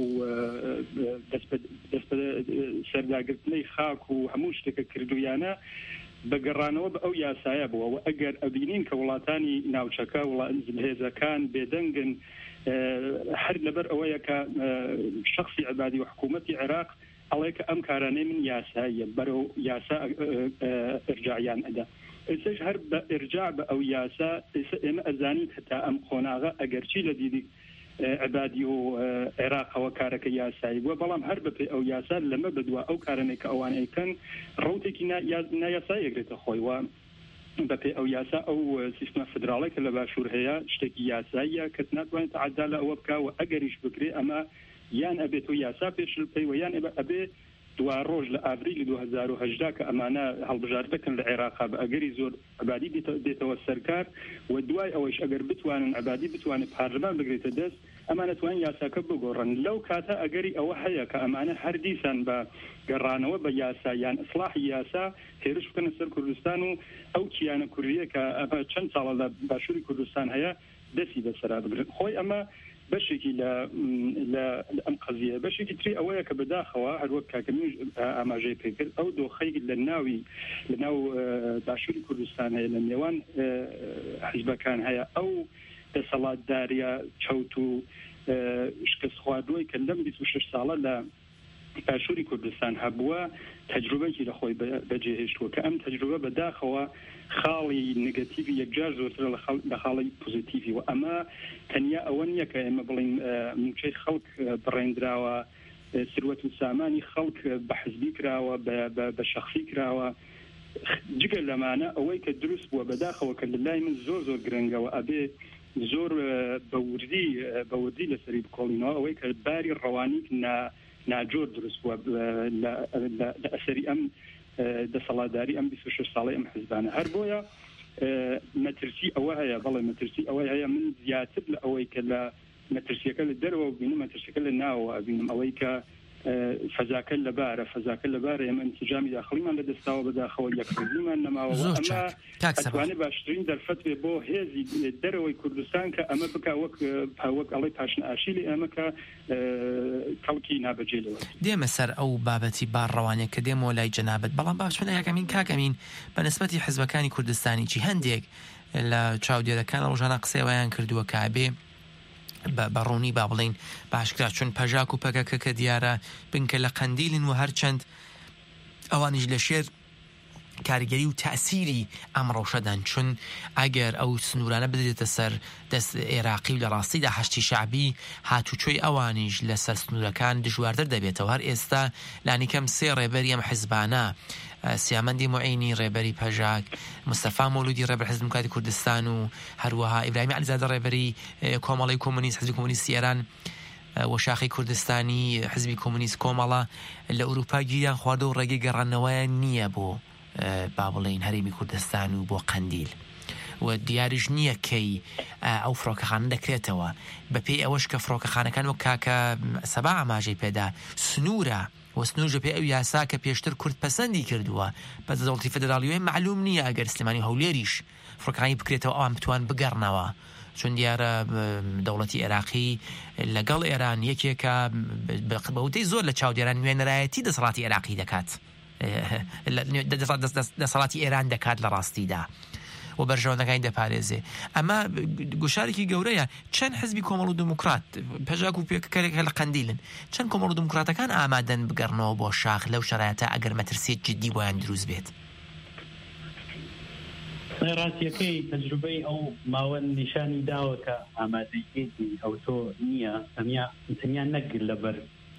دەست سەرداگرتنەی خاک و هەموو شتێکە کردویانە بەگەڕانەوە بە ئەو یاسایە بووە و ئەگەر ئەبینین کە وڵاتانی ناوچەکە هێزەکان بێدەنگن هەر لەبەر ئەوەیە کە شخصی عبادی و حکوومەتی عێراق ئەڵێ کە ئەم کارانەی من یاساییە بەرەو یاسا ئرجاعیان ئەدا. ئێسش هەر بە ئرجاع بە ئەو یاسا ئێمە ئەزانین هەتا ئەم خۆناغە ئەگەرچی لە دیدی عبادی و عێراقەوە کارەکە یاسایی بووە بەڵام هەر بەپێ ئەو یاسا لەمە بەدووە ئەو کارانەی کە ئەوان ئەیکەن ڕوتێکی نایاسایی ئەگرێتە خۆی و بەپێ ئەو یاسا ئەو سیستمە فدراڵی کە لە باشوور هەیە شتێکی یاساییە کە ناتوانێت تعدا لە ئەوە بکە و ئەگەریش بکرێ ئەمە یان ئەبێت و یاسا پێشل پێی و یان ئەبێ دوا ڕۆژ لە ئابریلی 2018 کە ئەمانە هەڵبژار دەکەن لە عێراقا بە ئەگەری زۆر عبادی بێتەوە سەرکار و دوای ئەوەش ئەگەر بتوانن عبادی بتوانێت پارلەمان بگرێتە دەست ئەمانە توان یاساکە بگۆڕن لەو کاتە ئەگەری ئەوە هەیە کە ئەمانە هەر دیسان بە گەڕانەوە بە یاسا یان ئیسلاحی یاسا هێرش بکەنە سەر کوردستان و ئەو کیانە کوردیە کە ئەمە چەند ساڵە لە باشووری کوردستان هەیە دەستی بەسەرا بگرن. خۆی ئەمە بەشێکی لە ئەم قەزیە بەشێکی تری ئەوەیە کە بەداخەوە هەروەک کاکەمی ئاماژەی پێکرد ئەو دۆخەی لە ناو باشووری کوردستان هەیە لە نێوان حیزبەکان هەیە ئەو دەسەڵاتداریە چەوت و شکست خواردووەی کە لەم 26 ساڵە لە باشووری کوردستان هەبووە تەجروبەیەکی لە خۆی بەجێهێشتووە کە ئەم تەجروبە بەداخەوە خاڵی نگەتیڤی یەکجار زۆرتر لە خاڵی پۆزیتیڤی و ئەمە تەنیا ئەوە نییە کە ئێمە بڵین موچەی خەڵک بڕێندراوە سروەت و سامانی خەڵک بە حزبی کراوە بە شەخصی کراوە جگە لەمانە ئەوەی کە دروست بووە بەداخەوە کە لەلای من زۆر گرنگەوە ئەبێ زۆر بەوردی لەسەری بکۆڵینەوە ئەوەی کە باری ڕەوانیک ناجۆر دروست بووە لە ئەسەری ئەم دەسەڵاتداری ئەم 26 ساڵی ئەم حیزبانە هەر بۆیە مەترسی ئەوە هەیە بەڵێ مەترسی ئەوەی هەیە من زیاتر لە ئەوەی کە لە مەترسیەکە لە دەرەوە بینم مەترسیەکە لە ناوە ئەبینم ئەوەی کە فەزاکە لەبارە ئێمە انسجامی داخڵیمان لەدەستاوە بەداخەوە یەکڕزیمان نەماوە ئەمە ئەتوانێت باشترین دەرفەت بێ بۆ هێزی دەرەوەی کوردستان کە ئەمە بکە وەک ئەڵێ پاشن ئاشیلی ئێمە کە کەڵکی نابەجێلەوە دێمە سەر ئەو بابەتی باڕەوانێک کە دێمەوە لای جەنابەت بەڵام باشمە یاکەمین کاکەمین بە نسبەتی حیزبەکانی کوردستانیی هەندێک لە چاودێرەکان ڕۆژانە قسەوەیان کردووە کابێ بەڕوونی با بڵین باشکرا چون پەژاک و پەگەکە کە دیارە بنکە لە قەندیلن و هەرچەند ئەوانیش لە شێر کاریگەری و تەسیری ئەم ڕەوشەدان چون ئەگەر ئەو سنوورانە بدرێتە سەر دەست عێراقی و لە ڕاستیدا هەشتی شعبی هاتوچۆی ئەوانیش لەسەر سنوورەکان دژوارتر دەبێتەوە. هەر ئێستا لانیکەم 3 ڕێبەری ئەم حیزبانە، سیامەندی معینی ڕێبەری پەژاک، مستەفا مەولودی ڕێبەر حیزب دموکراتی کوردستان و هەروەها ئیبراهیمی عەلیزادە ڕێبەری کۆمەڵی کۆمونیست حیزبی کۆمونیستی ئێران و شاخی کوردستانی حزبی کۆمونیست کۆمەڵە لە ئوروپا گیریان خواردە و ڕێگەی گەڕانەوەیان نییە بۆ با بڵێن هەرێمی کوردستان و بۆ قەندیل و دیاریش نییە کەی ئەو فڕۆکەخانە دەکرێتەوە بەپێی ئەوەش کە فڕۆکەخانەکان وەک کاکە سەبا ئاماژەی پێدا سنوورە و سنوورە پێ ئەو یاسا کە پێشتر کورد پەسەندی کردووە بە دەوڵەتی فەدرالیۆی معلوم نییە ئەگەر سلێمانی هەولێریش فڕۆکەخانەی بکرێتەوە ئەوان بتوان بگەڕنەوە، چون دیارە دەوڵەتی عێراقی لەگەڵ ئێران یەکێکە بەوتەی زۆر لە چاودێران نوێنەرایەتی دەسەڵاتی عێراقی دەکات، دەسەڵاتی ئێران دەکات لە ڕاستیدا و بەرژەوەندەکانی دەپارێزێ. ئەمە گوشارێکی گەورەیە. چەند حزبی کۆمەڵ و دموکرات پەژاک و پێکەکە لە قەندیلن، چەند کۆمەڵ و دموکراتەکان ئامادەن بگەڕنەوە بۆ شاخ لەو شەرایەتە ئەگەر مەترسیت جدی بۆیان دروست بێت؟ ڕاستیەکەی تەجروبەی ئەو ماوە نیشانی داوە کە ئامادەیەکی ئەو تۆ نییە، تەنیا نەگر لەبەر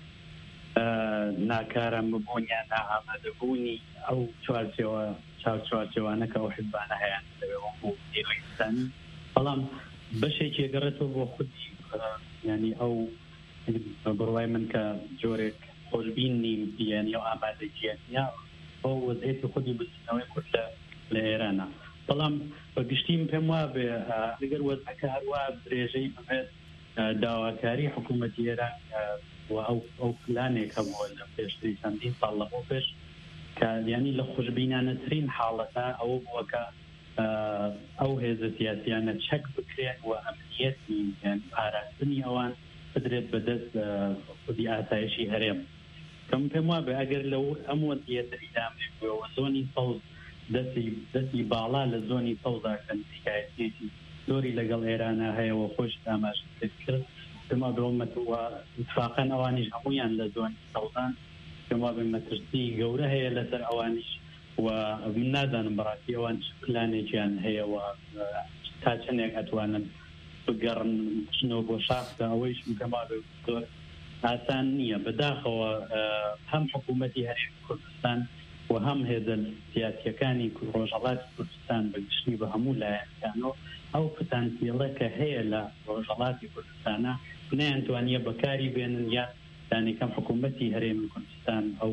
ناکارم ببوونیان ئامادەبوونی ئەو چوارچێوانە کە ئەو حیزبانە هەیە بۆ دیێڕستانی، بەڵام بەشێکی گەڕێتەوە بۆ خودی ینی ئەو بڕوای من کە جۆرێک خۆشببینی یعنی ئەو ئامادەگیانیا بۆ وەزعێتی خودی بستنەوەی کورد لە ئێرانە. بەڵام بەگشتیم پێم وابێ ئەگەر وەزعەکە هەروە درێژەی ببێت داواکاری حکوومەتی ئێران و ئەو پلانێک هەبووە لە پێشتری چەندین ساڵ لەبۆ پێش کە ینی لە خۆشببینانەترین حاڵەتە ئەوە بووە کە ئەو هێزە سیاسیانە چەک بکرێن و ئەمنیەتی ئاراستنی ئەوان بدرێت بەدەست خودی ئاسایشی هەرێم. کەم پێم وابێ ئەگەر لەو ئەم وەزعیەتە ئیدامێ بووەوە زۆنی سەوز دەستی باڵا لە زۆنی سەوزاکەن تکایەتێتی زۆری لەگەڵ ئێرانە هەیەەوە خۆش ئاماژ کرد پێما بەومەتەوە اتفاقەن ئەوانیش هەمویان لە زۆنی سەوزان پێما بێ مەترسی گەورە هەیە لەسەر ئەوانیش و من نازانم بەڕاستی ئەوان پلانێکیان هەیەەوە تا چەندێک ئەتوانن بگەڕن بچنەوە بۆ شاخدا ئەوەیش پێما بێ زۆر ئاسان نییە. بەداخەوە هەم حکوومەتی هەرێمی کوردستان و هەم هێزە سیاسیەکانی ڕۆژهەڵاتی کوردستان بەگشتی بە هەموو لایەنەکانەوە ئەو پتانسیێڵە کە هەیە لە ڕۆژهەڵاتی کوردستانە نەیانتوانیە بەکاری بێنن یا دانێکەم حکوومەتی هەرێمی کوردستان ئەو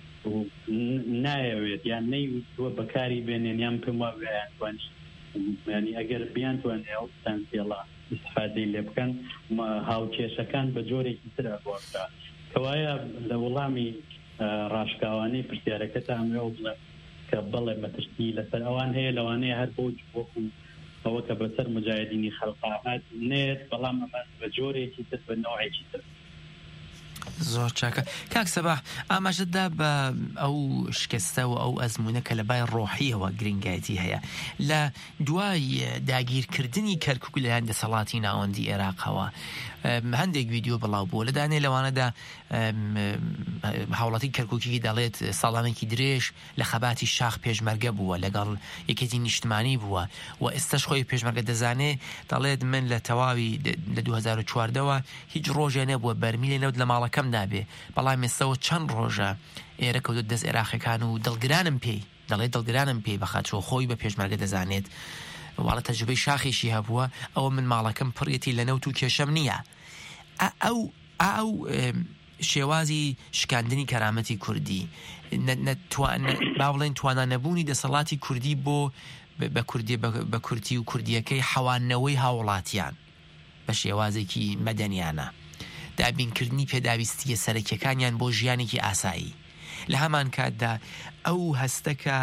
نایەوێت یان نەیویستووە بەکاری بێنێن یان پێم وابێ یانتوانی ینی ئەگەر بیانتوانێ ئەو پتانسیێڵە استفادەی لێ بکەن هاوکێشەکان بە جۆرێکی تر ئەگۆڕدا کەوایە لە وەڵامی ڕاشکاوانەی پرسیارەکەت ئەمێ بڵێ کە بەڵێ مەترسی لەسەر ئەوان هەیە لەوانەیە هەر بۆ وەکو ئەوە کە بەسەر مجاهدینی خەڵقاهات نێت، بەڵام ئەمە بە جۆرێکی تر بە نەوعێکی تر. زۆر چاکە کاک سەباح، ئاماژەتدا بە ئەو شکستە و ئەو ئەزمونە کە لە بای ڕۆحیەوە گرنگایەتی هەیە لە دوای داگیرکردنی کەرکووک لە لایەن دەسەڵاتی ناوەندی عێراقەوە هەندێک ویدیۆ بڵاو بووە لەدانێ لەوانەدا هاوڵاتی کەرکووکی دەڵێت ساڵانێکی درێژ لە خەباتی شاخ پێشمەرگە بووە لەگەڵ یەکێتی نیشتمانی بووە و ئێستاش خۆی پێشمەرگە دەزانێ دەڵێت من لە تەواوی لە 2014ەوە هیچ ڕۆژێ نەبووە بەرمیلێ نەوت لە ماڵەکەم دابێ، بەڵام ئێستەوە چەند ڕۆژە ئێرە کەوتە دەست عێراقیەکان و دڵگرانم پێی دەڵێت دڵگرانم پێی بەخاتەوە خۆی بە پێشمەرگە دەزانێت واڵە تەجربەی شاخێکی هەبووە ئەوە من ماڵەکەم پڕێتی لە نەوت و کێشەم نییە. ئەو شێوازی شکاندنی کەرامەتی کوردی با بڵێن توانانەبوونی دەسەڵاتی کوردی بۆ بە کورتی و کوردیەکەی حەوانەوەی هاوڵاتیان بە شێوازێکی مەدەنیانە دابینکردنی پێداویستیە سەرەکیەکانیان بۆ ژیانێکی ئاسایی. لە هەمان کاتدا ئەو هەستەکە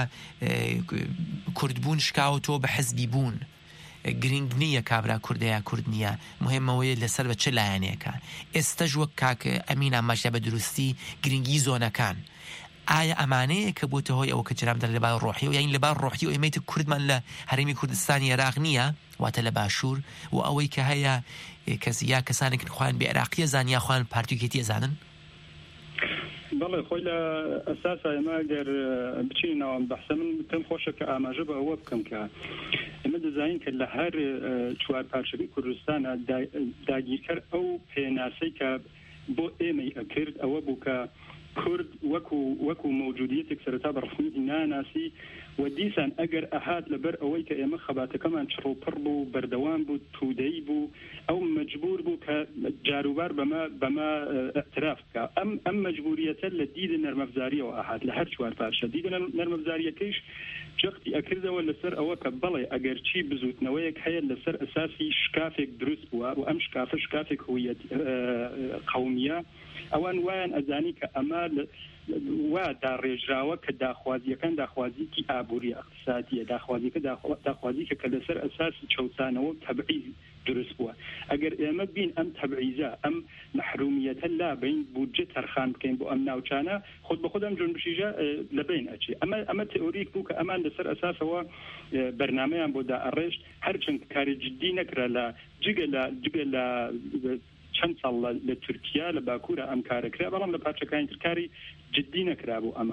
کوردبوون شکاوتۆ بە حزبی بوون گرنگ نییە کابرا کوردەیە کورد نییە، مهمەوەیە لەسەر بە چه لایەنێکە. ئێستەش وەک کاک ئەمین ئاماژە بە دروستی گرنگی زۆنەکان ئایا ئەمانەیە کە بۆتە هۆی ئەوە کە جرامدە لە بار ڕۆحی و یان لە بار ڕۆحی و ئێمەی کوردمان لە هەرێمی کوردستانی عێراق نییە واتە لە باشوور و ئەوەی کە هەیە کەسیا کەسانێک خوان بێ عێراقیە زانیا خوان پارتیوکێتی زانن؟ بەڵێ خۆی لە ئەساسا ئێمە گەر بچین ناوام بەحسە من پێم خۆشە کە ئاماژە بە ئەوە بکەم کە ئێمە دەزانین کە لە هەر چوار پارچەکەی کوردستانە داگیرکەر ئەو پێناسەی کە بۆ ئێمەی ئەکرد ئەوە بوو کە کورد وەکو موجودیەتێک سەرەتا بەڕسمی ناناسی و دیسان ئەگەر ئەهات لەبەر ئەوەی کە ئێمە خەباتەکەمان چڕۆپڕ بوو بەردەوام بوو توودەی بوو ئەو مەجبور بوو کە جاروبار بەمە ئەتراف بکە ئەم مەجبوریەتە لە دیدە نەرمەفزاریەوە ئاهات لە هەر چوار پارچە دیدە نەرمەفزاریەکەیش جەختی ئەکردەوە لەسەر ئەوە کە بەڵێ ئەگەر چی بزوتنەوەیەک هەیە لەسەر ئەساسی شکافێک دروست بووە و ئەم شکافێک هویەت قەومیە ئەوان وایان ئەزانی کە ئەمە وا داڕێژراوە کە داخوازیەکان داخوازیکی ئابووری اقتصادیە داخوازیکە داخوازیکە کە لەسەر ئەساسی چەوتانەوە تەبعیز دروست بووە ئەگەر ئێمە بین ئەم تەبعیزە ئەم محرومیەتە لا بین بودجە تەرخان بکەین بۆ ئەم ناوچانە خۆت بە خۆدەم جۆنبشیژە لەبین ئەچێ ئەمە تئۆریک بوو کە ئەمان لەسەر ئەساسەوە بەرنامەیان بۆ دائەڕێژت هەرچەند کاری جدی نەکرا لە جگە لە چەند ساڵ لە تورکیا لە باکوورە ئەم کارەکرا بەڵام لە پارچەکانی ترکاری جدی نەکرا بوو ئەمە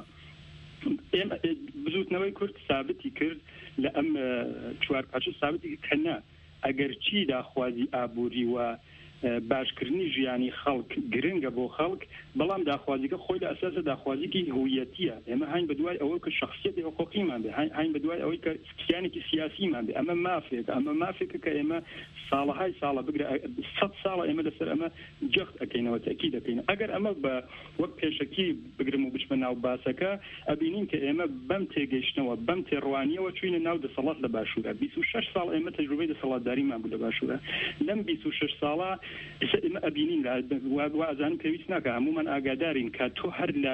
بزوتنەوەی کورد ثابتی کرد لە ئەم چوار پارچە ثابتی کەنا ئەگەر چی داخوازی ئابووری و باشکردنی ژیانی خەڵک گرنگە بۆ خەڵک بەڵام داخوازیکە خۆی لە ئەساسە داخوازیکی هویەتیە ئێمە هاین بە دوای ئەوە کە شخصیەتی حقوقیمان بێ هاین بە دوای ئەوەی کە کیانێکی سیاسیمان بێ ئەمە مافێکە کە ئێمە ساڵەهای ساڵە بگرە 100 ساڵە ئێمە لەسەر ئەمە جەخت ئەکەینەوە تەکید دەکەین ئەگەر ئەمە بە وەک پێشەکی بگرم و بچمە ناو باسەکە ئەبینین کە ئێمە بەم تێگەیشتنەوە بەم تێڕوانیەوە چوینە ناو دەسەڵات لە باشوورە 26 ساڵ ئێمە تەجروبەی دەسەڵاتداریمان بوو لە باشوورە لەم 26 ساڵە ئێمە ئەبینین وازانم پێویست ناکە هەمومان ئاگادارین کە تۆ هەر لە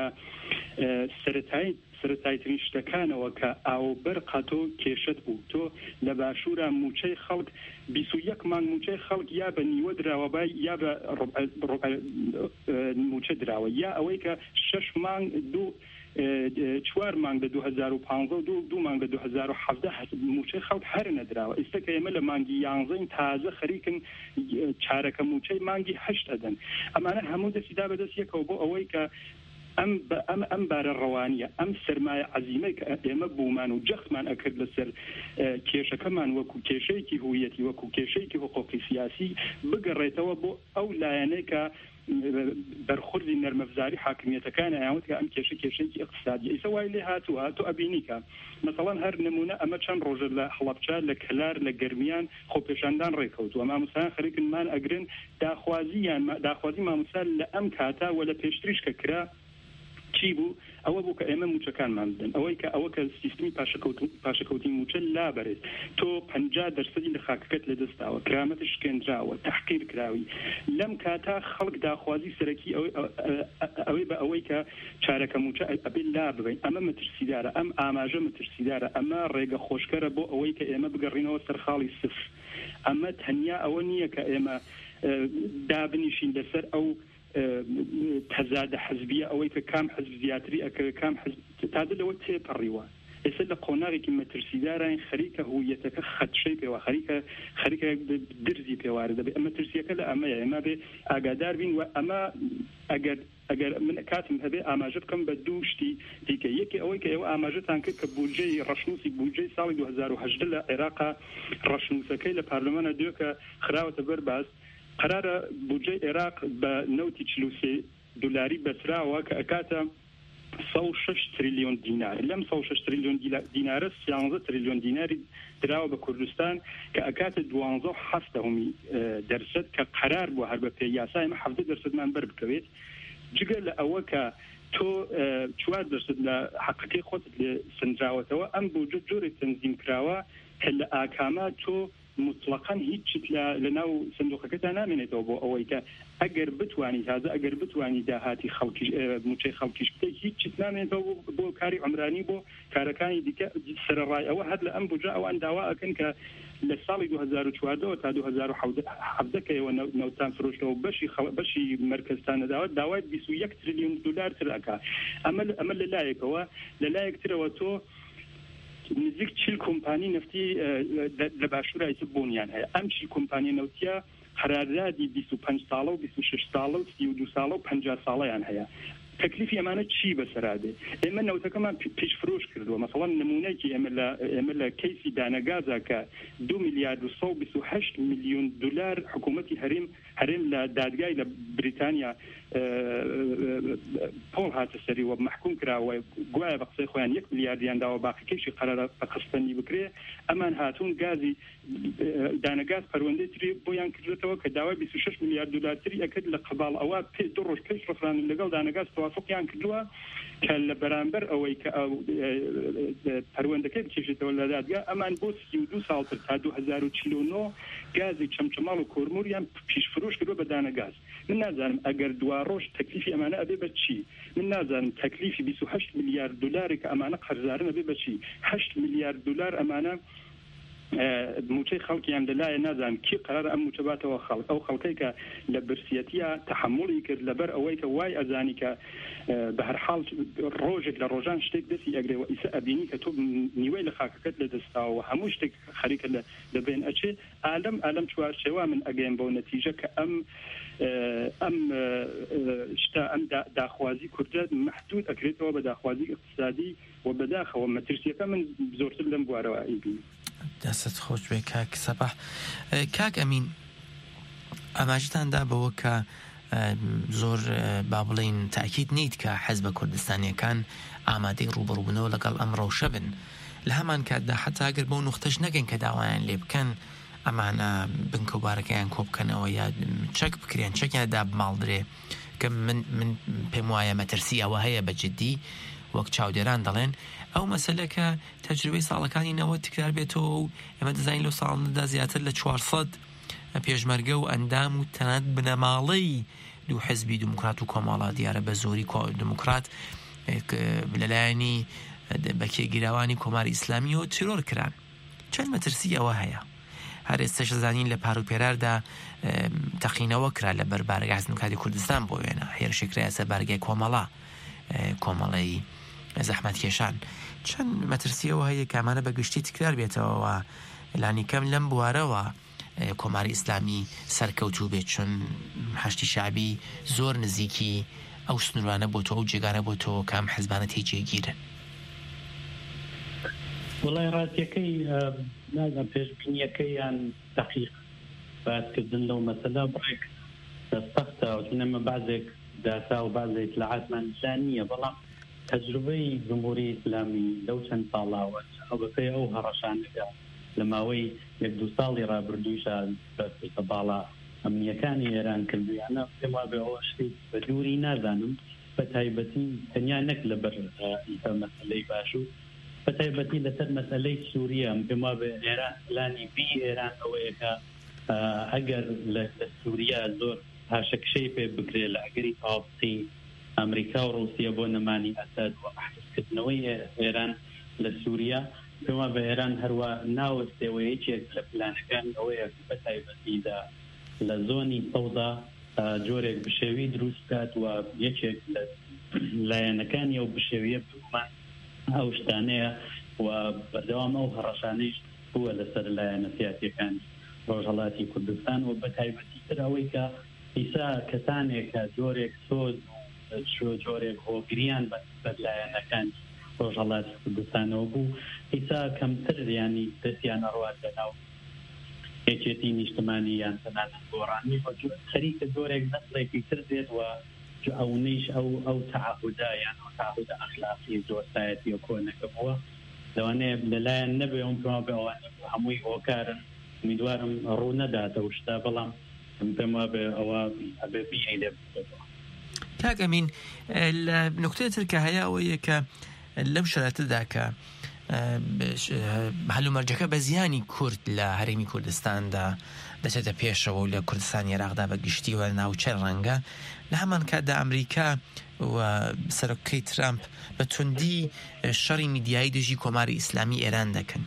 سەرەتایترین شتەکانەوە کە ئاوبەر قاتۆ کێشت بوو تۆ لە باشوورە موچەی خەڵک 21 مانگ موچەی خەڵک یا بە نیوە دراوە یا بە موچە دراوە یا ئەوەی کە 6 مانگ چوار مانگ لە 2015 و دو مانگ لە 2017 موچەی خەڵک هەر نەدراوە ئێستا کە ئێمە لە مانگی 11 تازە خەریکن چارەکە موچەی مانگی 8 ئەدەن ئەمانە هەموو دەسیدا بەدەستیەکەوە بۆ ئەوەی کە ئەم بارە ڕەوانیە ئەم سەرمایە عەزیمەی کە ئێمە بوومان و جەختمان ئەکرد لەسەر کێشەکەمان وەکو کێشەیەکی هویەتی وەکو کێشەیەکی حقوقی سیاسی بگەڕێتەوە بۆ ئەو لایەنەی کە بەرخوردی نەرمەفزاری حاکمیەتەکان ئەیانوت کە ئەم کێشەیەکی اقتصادی ئێستا وای لێ هاتووە تۆ ئەبینی کە مەسەڵەن هەر نمونە ئەمە چەند ڕۆژە لە هەڵەبجە لە کەلار لە گەرمیان خۆپێشاندان ڕێکەوتووە مامۆستایان خەریکنمان ئەگرن داخوازی مامۆستا لە ئەم کاتە و لە پێشتریش کە کرا چی بوو ئەوە بوو کە ئێمە موچەکانمان بدەن ئەوە کە سیستمی پاشەکەوتی موچە لا بەرێت تۆ 50% لە خاکەکەت لە دەستاوە کرامەتش شکێنراوە تەحقیر کراوی لەم کاتا خەڵک داخوازی سەرەکی ئەوەی بە ئەوەی کە چارەکە موچە ئەبێت لا ببین ئەمە مەترسیدارە ئەم ئاماژە مەترسیدارە ئەمە ڕێگە خۆشکەرە بۆ ئەوەی کە ئێمە بگەڕینەوە سەرخاڵی سفر ئەمە تەنیا ئەوە نییە کە ئێمە دابنیشین لەسەر ئەو تەزادە حەزبیە ئەوەی کە کام حەزب زیاتری ئەکە کام حەزب تازە لەوە تێپەڕیوە ئێستا لە قۆناغێکی مەترسیداران خەریکە هویەتەکە خەتشەی پێوە خەریکە درزی پێوارە دەبێت ئەمە ترسیەکە لە ئەمەیە ئێمە بێ ئاگادار بین و ئەمە ئەگەر من کاتم هەبێ ئاماژە بکەم بە دوو شتی دیکە یەکی ئەوەی کە ئێوە ئاماژەتان کرد کە بودجەی ڕەشنووسی بودجەی ساڵی 2018 لە عێراقا ڕەشنووسەکەی لە پارلەمانە دوێ کە خراوەتە بەرباز قرارە بودجەی عێراق بە نەوتی 43 دولاری بەسراوە کە ئەکاتە 106 تریلیۆن دینار لەم 106 تریلیۆن دینارە 13 تریلیۆن دیناری دراوە بە کوردستان کە ئەکاتە 12.7% کە قرار بووە هەر بە پێی یاسای ئێمە 7%مان بەر بکەوێت جگە لە ئەوە کە تۆ 4% لە حقەکەی خۆت سنجراوەتەوە ئەم بودجە جۆرێک تەنزیم کراوە کە لە ئاکاما تۆ مطلقاً هیچ لە ناو سندوقەکەتا نامێنێتەوە بۆ ئەوەی کە ئەگەر بتوانی داهاتی موچەی خەڵکیش بکەیت هیچ نامێنێتەوە بۆ کاری عمرانی بۆ کارەکانی دیکە سەرڕای ئەوە هەر لە ئەم بودجە ئەوان داوا ئەکەن کە لە ساڵی 2014 تا 2017 کەەوە نەوتان فرۆشتەوە بەشی مرکزتانە داوای 21 تریلیۆن دلار تر ئەکا ئەمە لەلایەکترەوە تۆ نزیک 40 کۆمپانی نفتی لە باشوورە بۆنیان هەیە ئەم 40 کۆمپانی نەوتیە قەراردادی 25 ساڵە و 26 ساڵە و 32 ساڵە و 50 ساڵەیان هەیە تەکلیفی ئەمانە چی بەسەرادێ ئێمە نەوتەکەمان پیشفرۆش کردووە مەسەڵەن نمونەیەکی ئێمە لە کەیسی دانەگازە کە 2 ملیارد و 128 میلیۆن دلار حکوومەتی هەرێم لە دادگای لە بریتانیا پۆڵ هاتە سەری وە محکوم کراوە گوایە بە قسەی خۆیان 1 ملیاردیان داوە باقیکەیشی قەرارە بەقستنی بکرێ ئەمان هاتوون گازی دانەگاز پەروەندەی تری بۆیان کردێتەوە کە داوای 26 میلیارد دلار تری ئەکرد لە قەباڵ ئەوە پێ 2 ڕۆژ پێش ڕفران لەگەڵ دانەگاز توافقیان کردووە کە لە بەرامبەر ئەوەی کە پەروەندەکەی بکێشێتەوە لە دادگا ئەمان بۆ 32 ساڵتر تا 2049 گازی چەمچەماڵ و کۆرموریان پیشفرۆش کردووە بە دانەگاز من نازانم ئەگەر دوا ڕۆژ تەکلیفی ئەمانە ئەبێ بە چی من نازانم تەکلیفی 28 میلیارد دلاری کە ئەمانە قەرزارن ئەبێ بە چی 8 میلیارد دلار ئەمانە موچەی خەڵکیان لەلایە نازانم کی قرار ئەم موچە باتەوە خەڵک ئەو خەڵکەی کە لە برسیەتیە تەحملی کرد لەبەر ئەوەی کە وای ئەزانی کە بە هەر حاڵ ڕۆژێک لە ڕۆژان شتێک دەستی ئەگرێەوە ئیسا ئەبینی کە تۆ نیوەی لە خاکەکەت لە دەستاوە هەموو شتێک خەریکە لە بین ئەچێ ئالەم چوارچێوە من ئەگەیم بۆ نەتیجە کە ئەم شتا ئەم داخوازی کوردە محدود ئەکرێتەوە بە داخوازی اقتصادی و بەداخەوە مەترسیەکە من زۆرتر لەم بوارەوە ئەیبینی دەستت خۆش بێ کاک سەباح کاک ئەمین ئاماژتاندا بەوە کە زۆر با بڵێن تاکید نیت کە حەزبە کوردستانیەکان ئامادەی ڕوبەڕووبوونەوە لەگەڵ ئەم ڕەوشە بن لە هەمان کاتدا حتا ئەگەر بەو نوختەش نەگەن کە داوایان لێ بکەن ئەمانە بنکەوبارەکەیان کۆ بکەنەوە یا چەک بکرێن چەکیاندا بماڵدرێ کە من پێم وایە مەترسی ئەوە هەیە بەجددی وەک چاودێران دەڵێن ئەو مەسەلە کە تەجروبەی ساڵەکانی نەوە تکرار بێتەوە و ئێمە دەزانین لەو ساڵدا زیاتر لە 400 پێشمەرگە و ئەندام و تەنانەت بنەماڵەی دوو حزبی دموکرات و کۆمەڵا دیارە بە زۆری دموکرات لەلایەنی بەکێگیراوانی کۆماری ئیسلامی و تیرۆر کران چەند مەترسی ئەوە هەیە هەر ئێستش دەزانین لە پاروپێراردا تەقینەوە کرا لە بەر بارگای حەزمکاتی کوردستان بۆ وێنە هێرشێکرایە سەر بارگای کۆمەڵەی زەحمەت کێشان چەند مەترسیەوە هەیە کامانە بەگشتی تکرار بێتەوە لانی کەم لەم بوارەوە کۆماری ئیسلامی سەرکەوتوو بێت چون هەشتی شعبی زۆر نزیکی ئەو سنوورانە بۆ تۆ و جێگانە بۆ تۆ کام حەزبانە تێجێگیرن وڵای ڕاستیەکەی نازانم پێشبینیەکەیان دەقیق باسکردن لەو مەسەلا بڕێک دەستەختە چونەمە بازێک داسا و بازێک لە عاتمان نییە بەڵام تەجروبەی جمهوری ئیسلامی لەو چەند ساڵاوە ئەو بەپێی ئەو هەڕەشانەکە لە ماوەی 1-2 ساڵی ڕابردوویشە بە باڵا ئەمنیەکانی ئێران کردویانە پێم وابێ ئەوە شتی بە دووری نازانم بە تایبەتی تەنیا نەک لەبەر مەسەلەی باشوور بە تایبەتی لەسەر مەسەلەی سووریە پێم وابێ ئێران لانی بی ئێران ئەوەیە کە ئەگەر لە سووریا زۆر پاشەکشەی پێ بگرێت لە ئەگەری ئاوستی ئەمریکا و ڕوسیا بۆ نەمانی ئەساد و حەزکردنەوەی ئێران لە سووریا پێما بە ئێران هەروە ناوەستێوەیەکێک لە پلانەکان ئەوەیە بە تایبەتیدا لە زۆنی سەودا جۆرێک بشێوی دروست بکات و یەکێک لە لایەنەکانی ئەو بشێویە بمان ئەو شتانەیە و بەردەوام ئەو هەڕەشانەیش بووە لەسەر لایەنە سیاسیەکانی ڕۆژهەڵاتی کوردستان و بە تایبەتی تر ئەوەی کە ئیسا کەسانێک کە جۆرێک سۆز جۆرێک هۆگریان بەلایەنەکانی ڕۆژهەڵاتی کوردستانەوە بوو ئیسا کەمتر ینی دەستیان ئەڕوات لەناو یەکێتی نیشتمانی یان تەنانەت گۆڕانی خەریکە جۆرێک نەسڵێکی تر دێت و ئەونەیش ئەو تعهودە یان ئەو تعهودە ئەخلاقی زۆر سایەتی و کۆنەکە بووە لەوانەیە لەلایەن نەبێ ئەوم پێما بێ ئەوانە هەمووی هۆکارن امیدوارم ڕوو نەداتە شتا بەڵام پێم وابێ ئەوە ئەبێ بیعی لێ بکرێتەوە کاک ئەمین لە نوکتەیەتر کە هەیە ئەوەیە کە لەم شەراتەدا کە هەلومەرجەکە بە زیانی کورد لە هەرێمی کوردستاندا دەچێتە پێشەوە و لە کوردستان عێراقدا بە گشتی وە ناوچە ڕەنگە لە هەمان کاتدا ئەمریکا و سەرۆکەی ترامپ بە توندی شەڕی میدیایی دژی کۆماری ئیسلامی ئێران دەکەن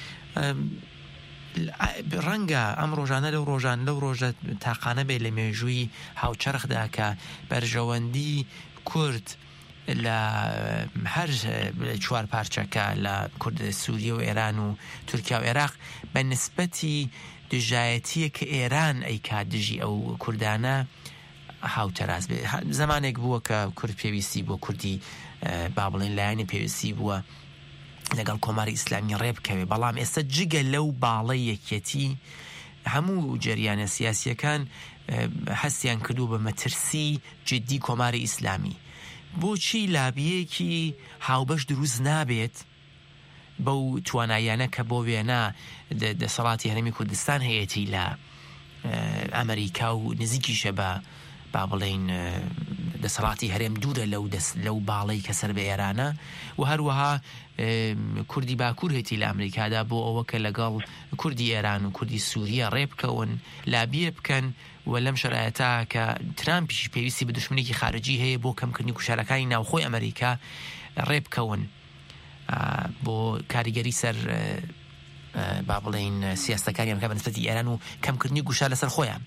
ڕەنگە ئەم ڕۆژانە لەو ڕۆژە تاقانە بێت لە مێژووی هاوچەرخدا کە بەرژەوەندی کورد لە هەر چوار پارچەکە لە کورد سووریە و ئێران و تورکیا و عێراق بە نسبەتی دژایەتیە کە ئێران ئەیکا دژی ئەو کوردانە هاوتەراز بێ. زمانێک بووە کە کورد پێویستی بۆ کوردی با بڵێن لایەنی پێویستی بووە لەگەڵ کۆماری ئیسلامی ڕێبکەوێ، بەڵام ئێستا جگە لەو باڵەی یەکێتی هەموو جریانە سیاسیەکان هەستیان کردو بە مەترسی جدی کۆماری ئیسلامی. بۆچی لابیەکی هاوبەش دروست نابێت بەو توانایانە کە بۆ وێنە دەسەڵاتی هەرێمی کوردستان هەیەی لە ئەمریکا و نزیکیشە بە با بڵێن دەسەڵاتی هەرێم دوورە لەو باڵەی کە سەر بە ئێرانە، و هەروەها کوردی باکوور هێتی لە ئەمریکادا بۆ ئەوە کە لەگەڵ کوردی ئێران و کوردی سووریا ڕێبکەون، لابیە بکەن، و لەم شرایەتە کە ترامپیش پێویستی بە دشمنێکی خارجی هەیە بۆ کەمکردنی کوشارەکانی ناوخۆی ئەمریکا ڕێبکەون بۆ کاریگەری سەر با بڵێن سیاستەکانی ئەمریکا بە نسبەتی ئێران و کەمکردنی گوشار لەسەر خۆیان.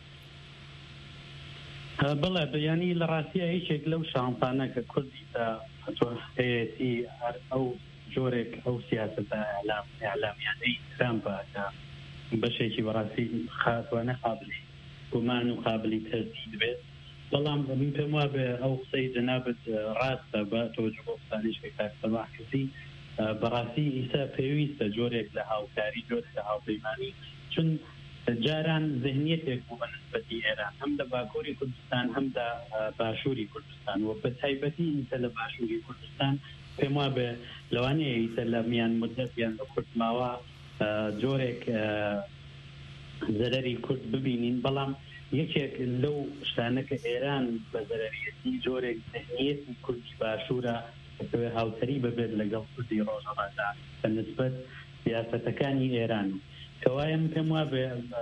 بڵێ بەیانی لە ڕاستیە هیچێک لەو شانپانە کە کوردی هەیەتی ئەو جۆرێک ئەو سیاستە ئەعلامیانەی ترامپە کە بەشێکی بەڕاستی خاتوانە قابلی گومان و قابلی تەردید بێت. بەڵام من پێم وابێ ئەو قسەی جەنابەت ڕاستە بە تۆجه بۆ قسانیش کە کاک سەباح کردی، بەڕاستی ئیسا پێویستە جۆرێک لە هاوکاری، جۆرێک لە هاوپەیمانی، چون جاران ذهنیەتێک بوو بە نسبەتی ئێران هەم لە باکووری کوردستان هەم لە باشووری کوردستان، و بە تایبەتی ئیسا لە باشووری کوردستان پێم وابێ لەوانەیە ئیسا لە میان مدەت یان لە کورد ماوە جۆرێک زەرەری کورد ببینین. بەڵام یەکێک لەو شتانە کە ئێران بە زەرەریەتی جۆرێک ذهنیەتی کوردی باشوورە هاوتەری ببێت لەگەڵ کوردی ڕۆژهەڵاتا بە نسبەت سیاسەتەکانی ئێران، کەوایە من پێم وابێ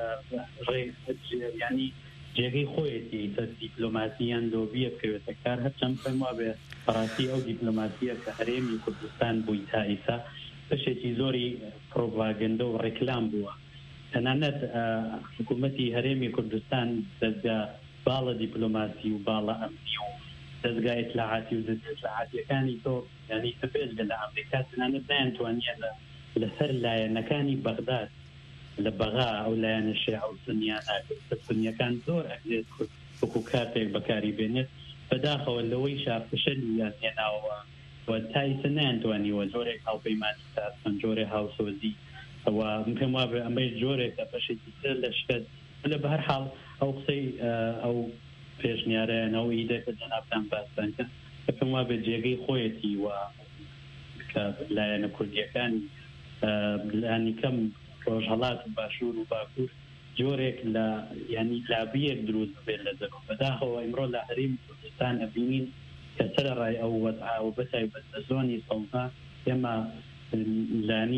ینی جێگەی خۆیەتی دیپلۆماسییان لۆبیە بکەوێتە کار، هەرچەند پێم وابێ بەڕاستی ئەو دیپلۆماسیە کە هەرێمی کوردستان بووی تا ئیسا بەشێکی زۆری پرۆڤاگەندە و ڕێکلام بووە. تەنانەت حکوومەتی هەرێمی کوردستان دەستگا باڵە دیپلۆماسی و باڵە ئەمنی و دەستگای ئیطلاعاتی و دەستگاهاتیەکانی تۆ ینی تەپێش لە ئەمریکا تەنانەت نایانتوانیە لەسەر لایەنەکانی بەغداد لە بەغا ئەو لایەنە شیعە و سنیەکان زۆر ئەگرێت وەکو کاتێک بەکاری بێنێت، بەداخەوە لەوەی شارفشەلیان هێناوە و تایسە نایانتوانیوە جۆرێک هاوپەیمانی سازن، جۆرێک هاوسۆزی، و من پێم وابێ ئەمەی جۆرێکە بەشێکی تر لە شتێت لە بە هەر حاڵ ئەو قسەی ئەو پێشنیارەیەنەوە ئیدەکە جەنابتان باسان کرد کە پێم وابێ جێگەی خۆیەتی و کە لایەنە کوردیەکانی لانی کەم ڕۆژهەڵات و باشوور و باکوور جۆرێک لە ینی لابیەک دروست بێت لە زەرۆ. بەداخەوە ئیمڕۆ لە هەرێمی کوردستان ئەبینین کە سەرەڕای ئەو وەزعا و بەتایبەت لە زۆنی سەوزا ئێمە لانی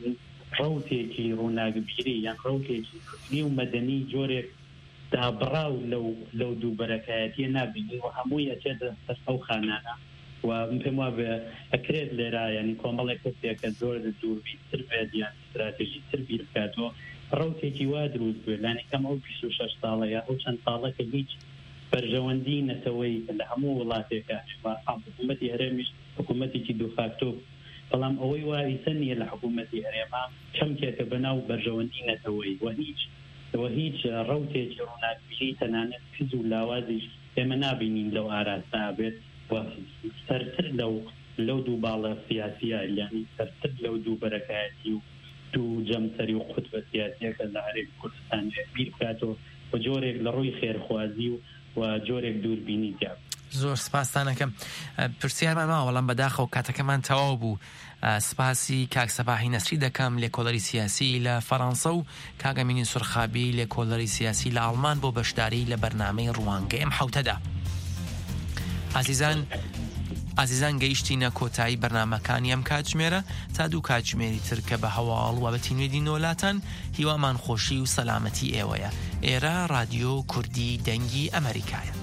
ڕوتێکی ڕووناکبیری یان ڕوتێکی کوردی و مەدەنی جۆرێک دابڕاو لەو دوو بەرەکایەتیە نابینی و هەمووی ئەچێتە سەر ئەو خانانە، و من پێم وابێ ئەکرێت لێرە ینی کۆمەڵێک کەسێکە زۆر دووربینتر بێت یان استراتێژی تر بیر بکاتەوە ڕوتێکی وا دروست بێت لانی کەم ئەو 26 ساڵەیە ئەو چەند ساڵەکە هیچ بەرژەوەندی نەتەوەی لە هەموو وڵاتێکە حکوومەتی هەرێمیش حکوومەتێکی دووفاکتۆ، بەڵام ئەوەی وای سەنیە لە حکوومەتی هەرێما کەمکێکە بەناو بەرژەوەندی نەتەوەی و هیچ ڕوتێکی ڕووناکبیری تەنانەت کز و لاوازیش ئێمە نابینین لەو ئاراستا بێت و سەرتر لەو دوو باڵە سیاسیە یانی سەرتر لەو دوو بەرەکایەتی و دوو جەمسەری و قوتبە سیاسیەکە لە هەرێمی کوردستان بیر بکاتەوە و جۆرێک لە ڕووی خێرخوازی و جۆرێک دووربینی دیاب. زۆر سپاسدانەکەم. پرسیارمان ماوە بەڵام بەداخەوە کاتەکەمان تەواو بوو. سپاسی کاک سەباحی نەسری دەکەم لێکۆڵەری سیاسی لە فەڕەنسا و کاک ئەمینی سورخابی لێکۆڵەری سیاسی لە ئەڵمان بۆ بەشداری لە بەرنامەی ڕوانگە ئەم حوتەدا. ئازیزان گەیشتینە کۆتایی بەرنامەکانی ئەم کاتژمێرە تا دوو کاتژمێری تر کە بە هەواڵ و بە تینوێدی نۆلاتان هیوامان خۆشی و سەلامەتی ئێوەیە. ئێرە رادیۆ کوردی دەنگی ئەمریکایە.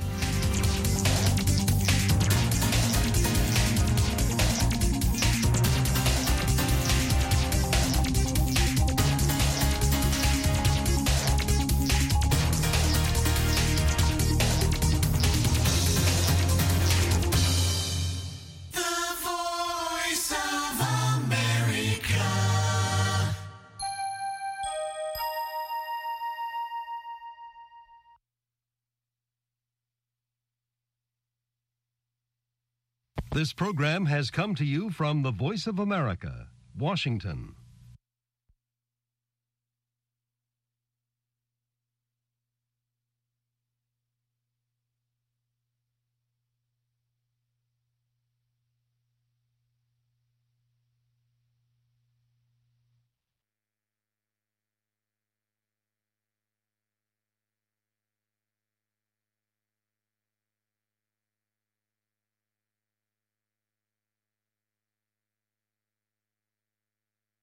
This program has come to you from the Voice of America, Washington.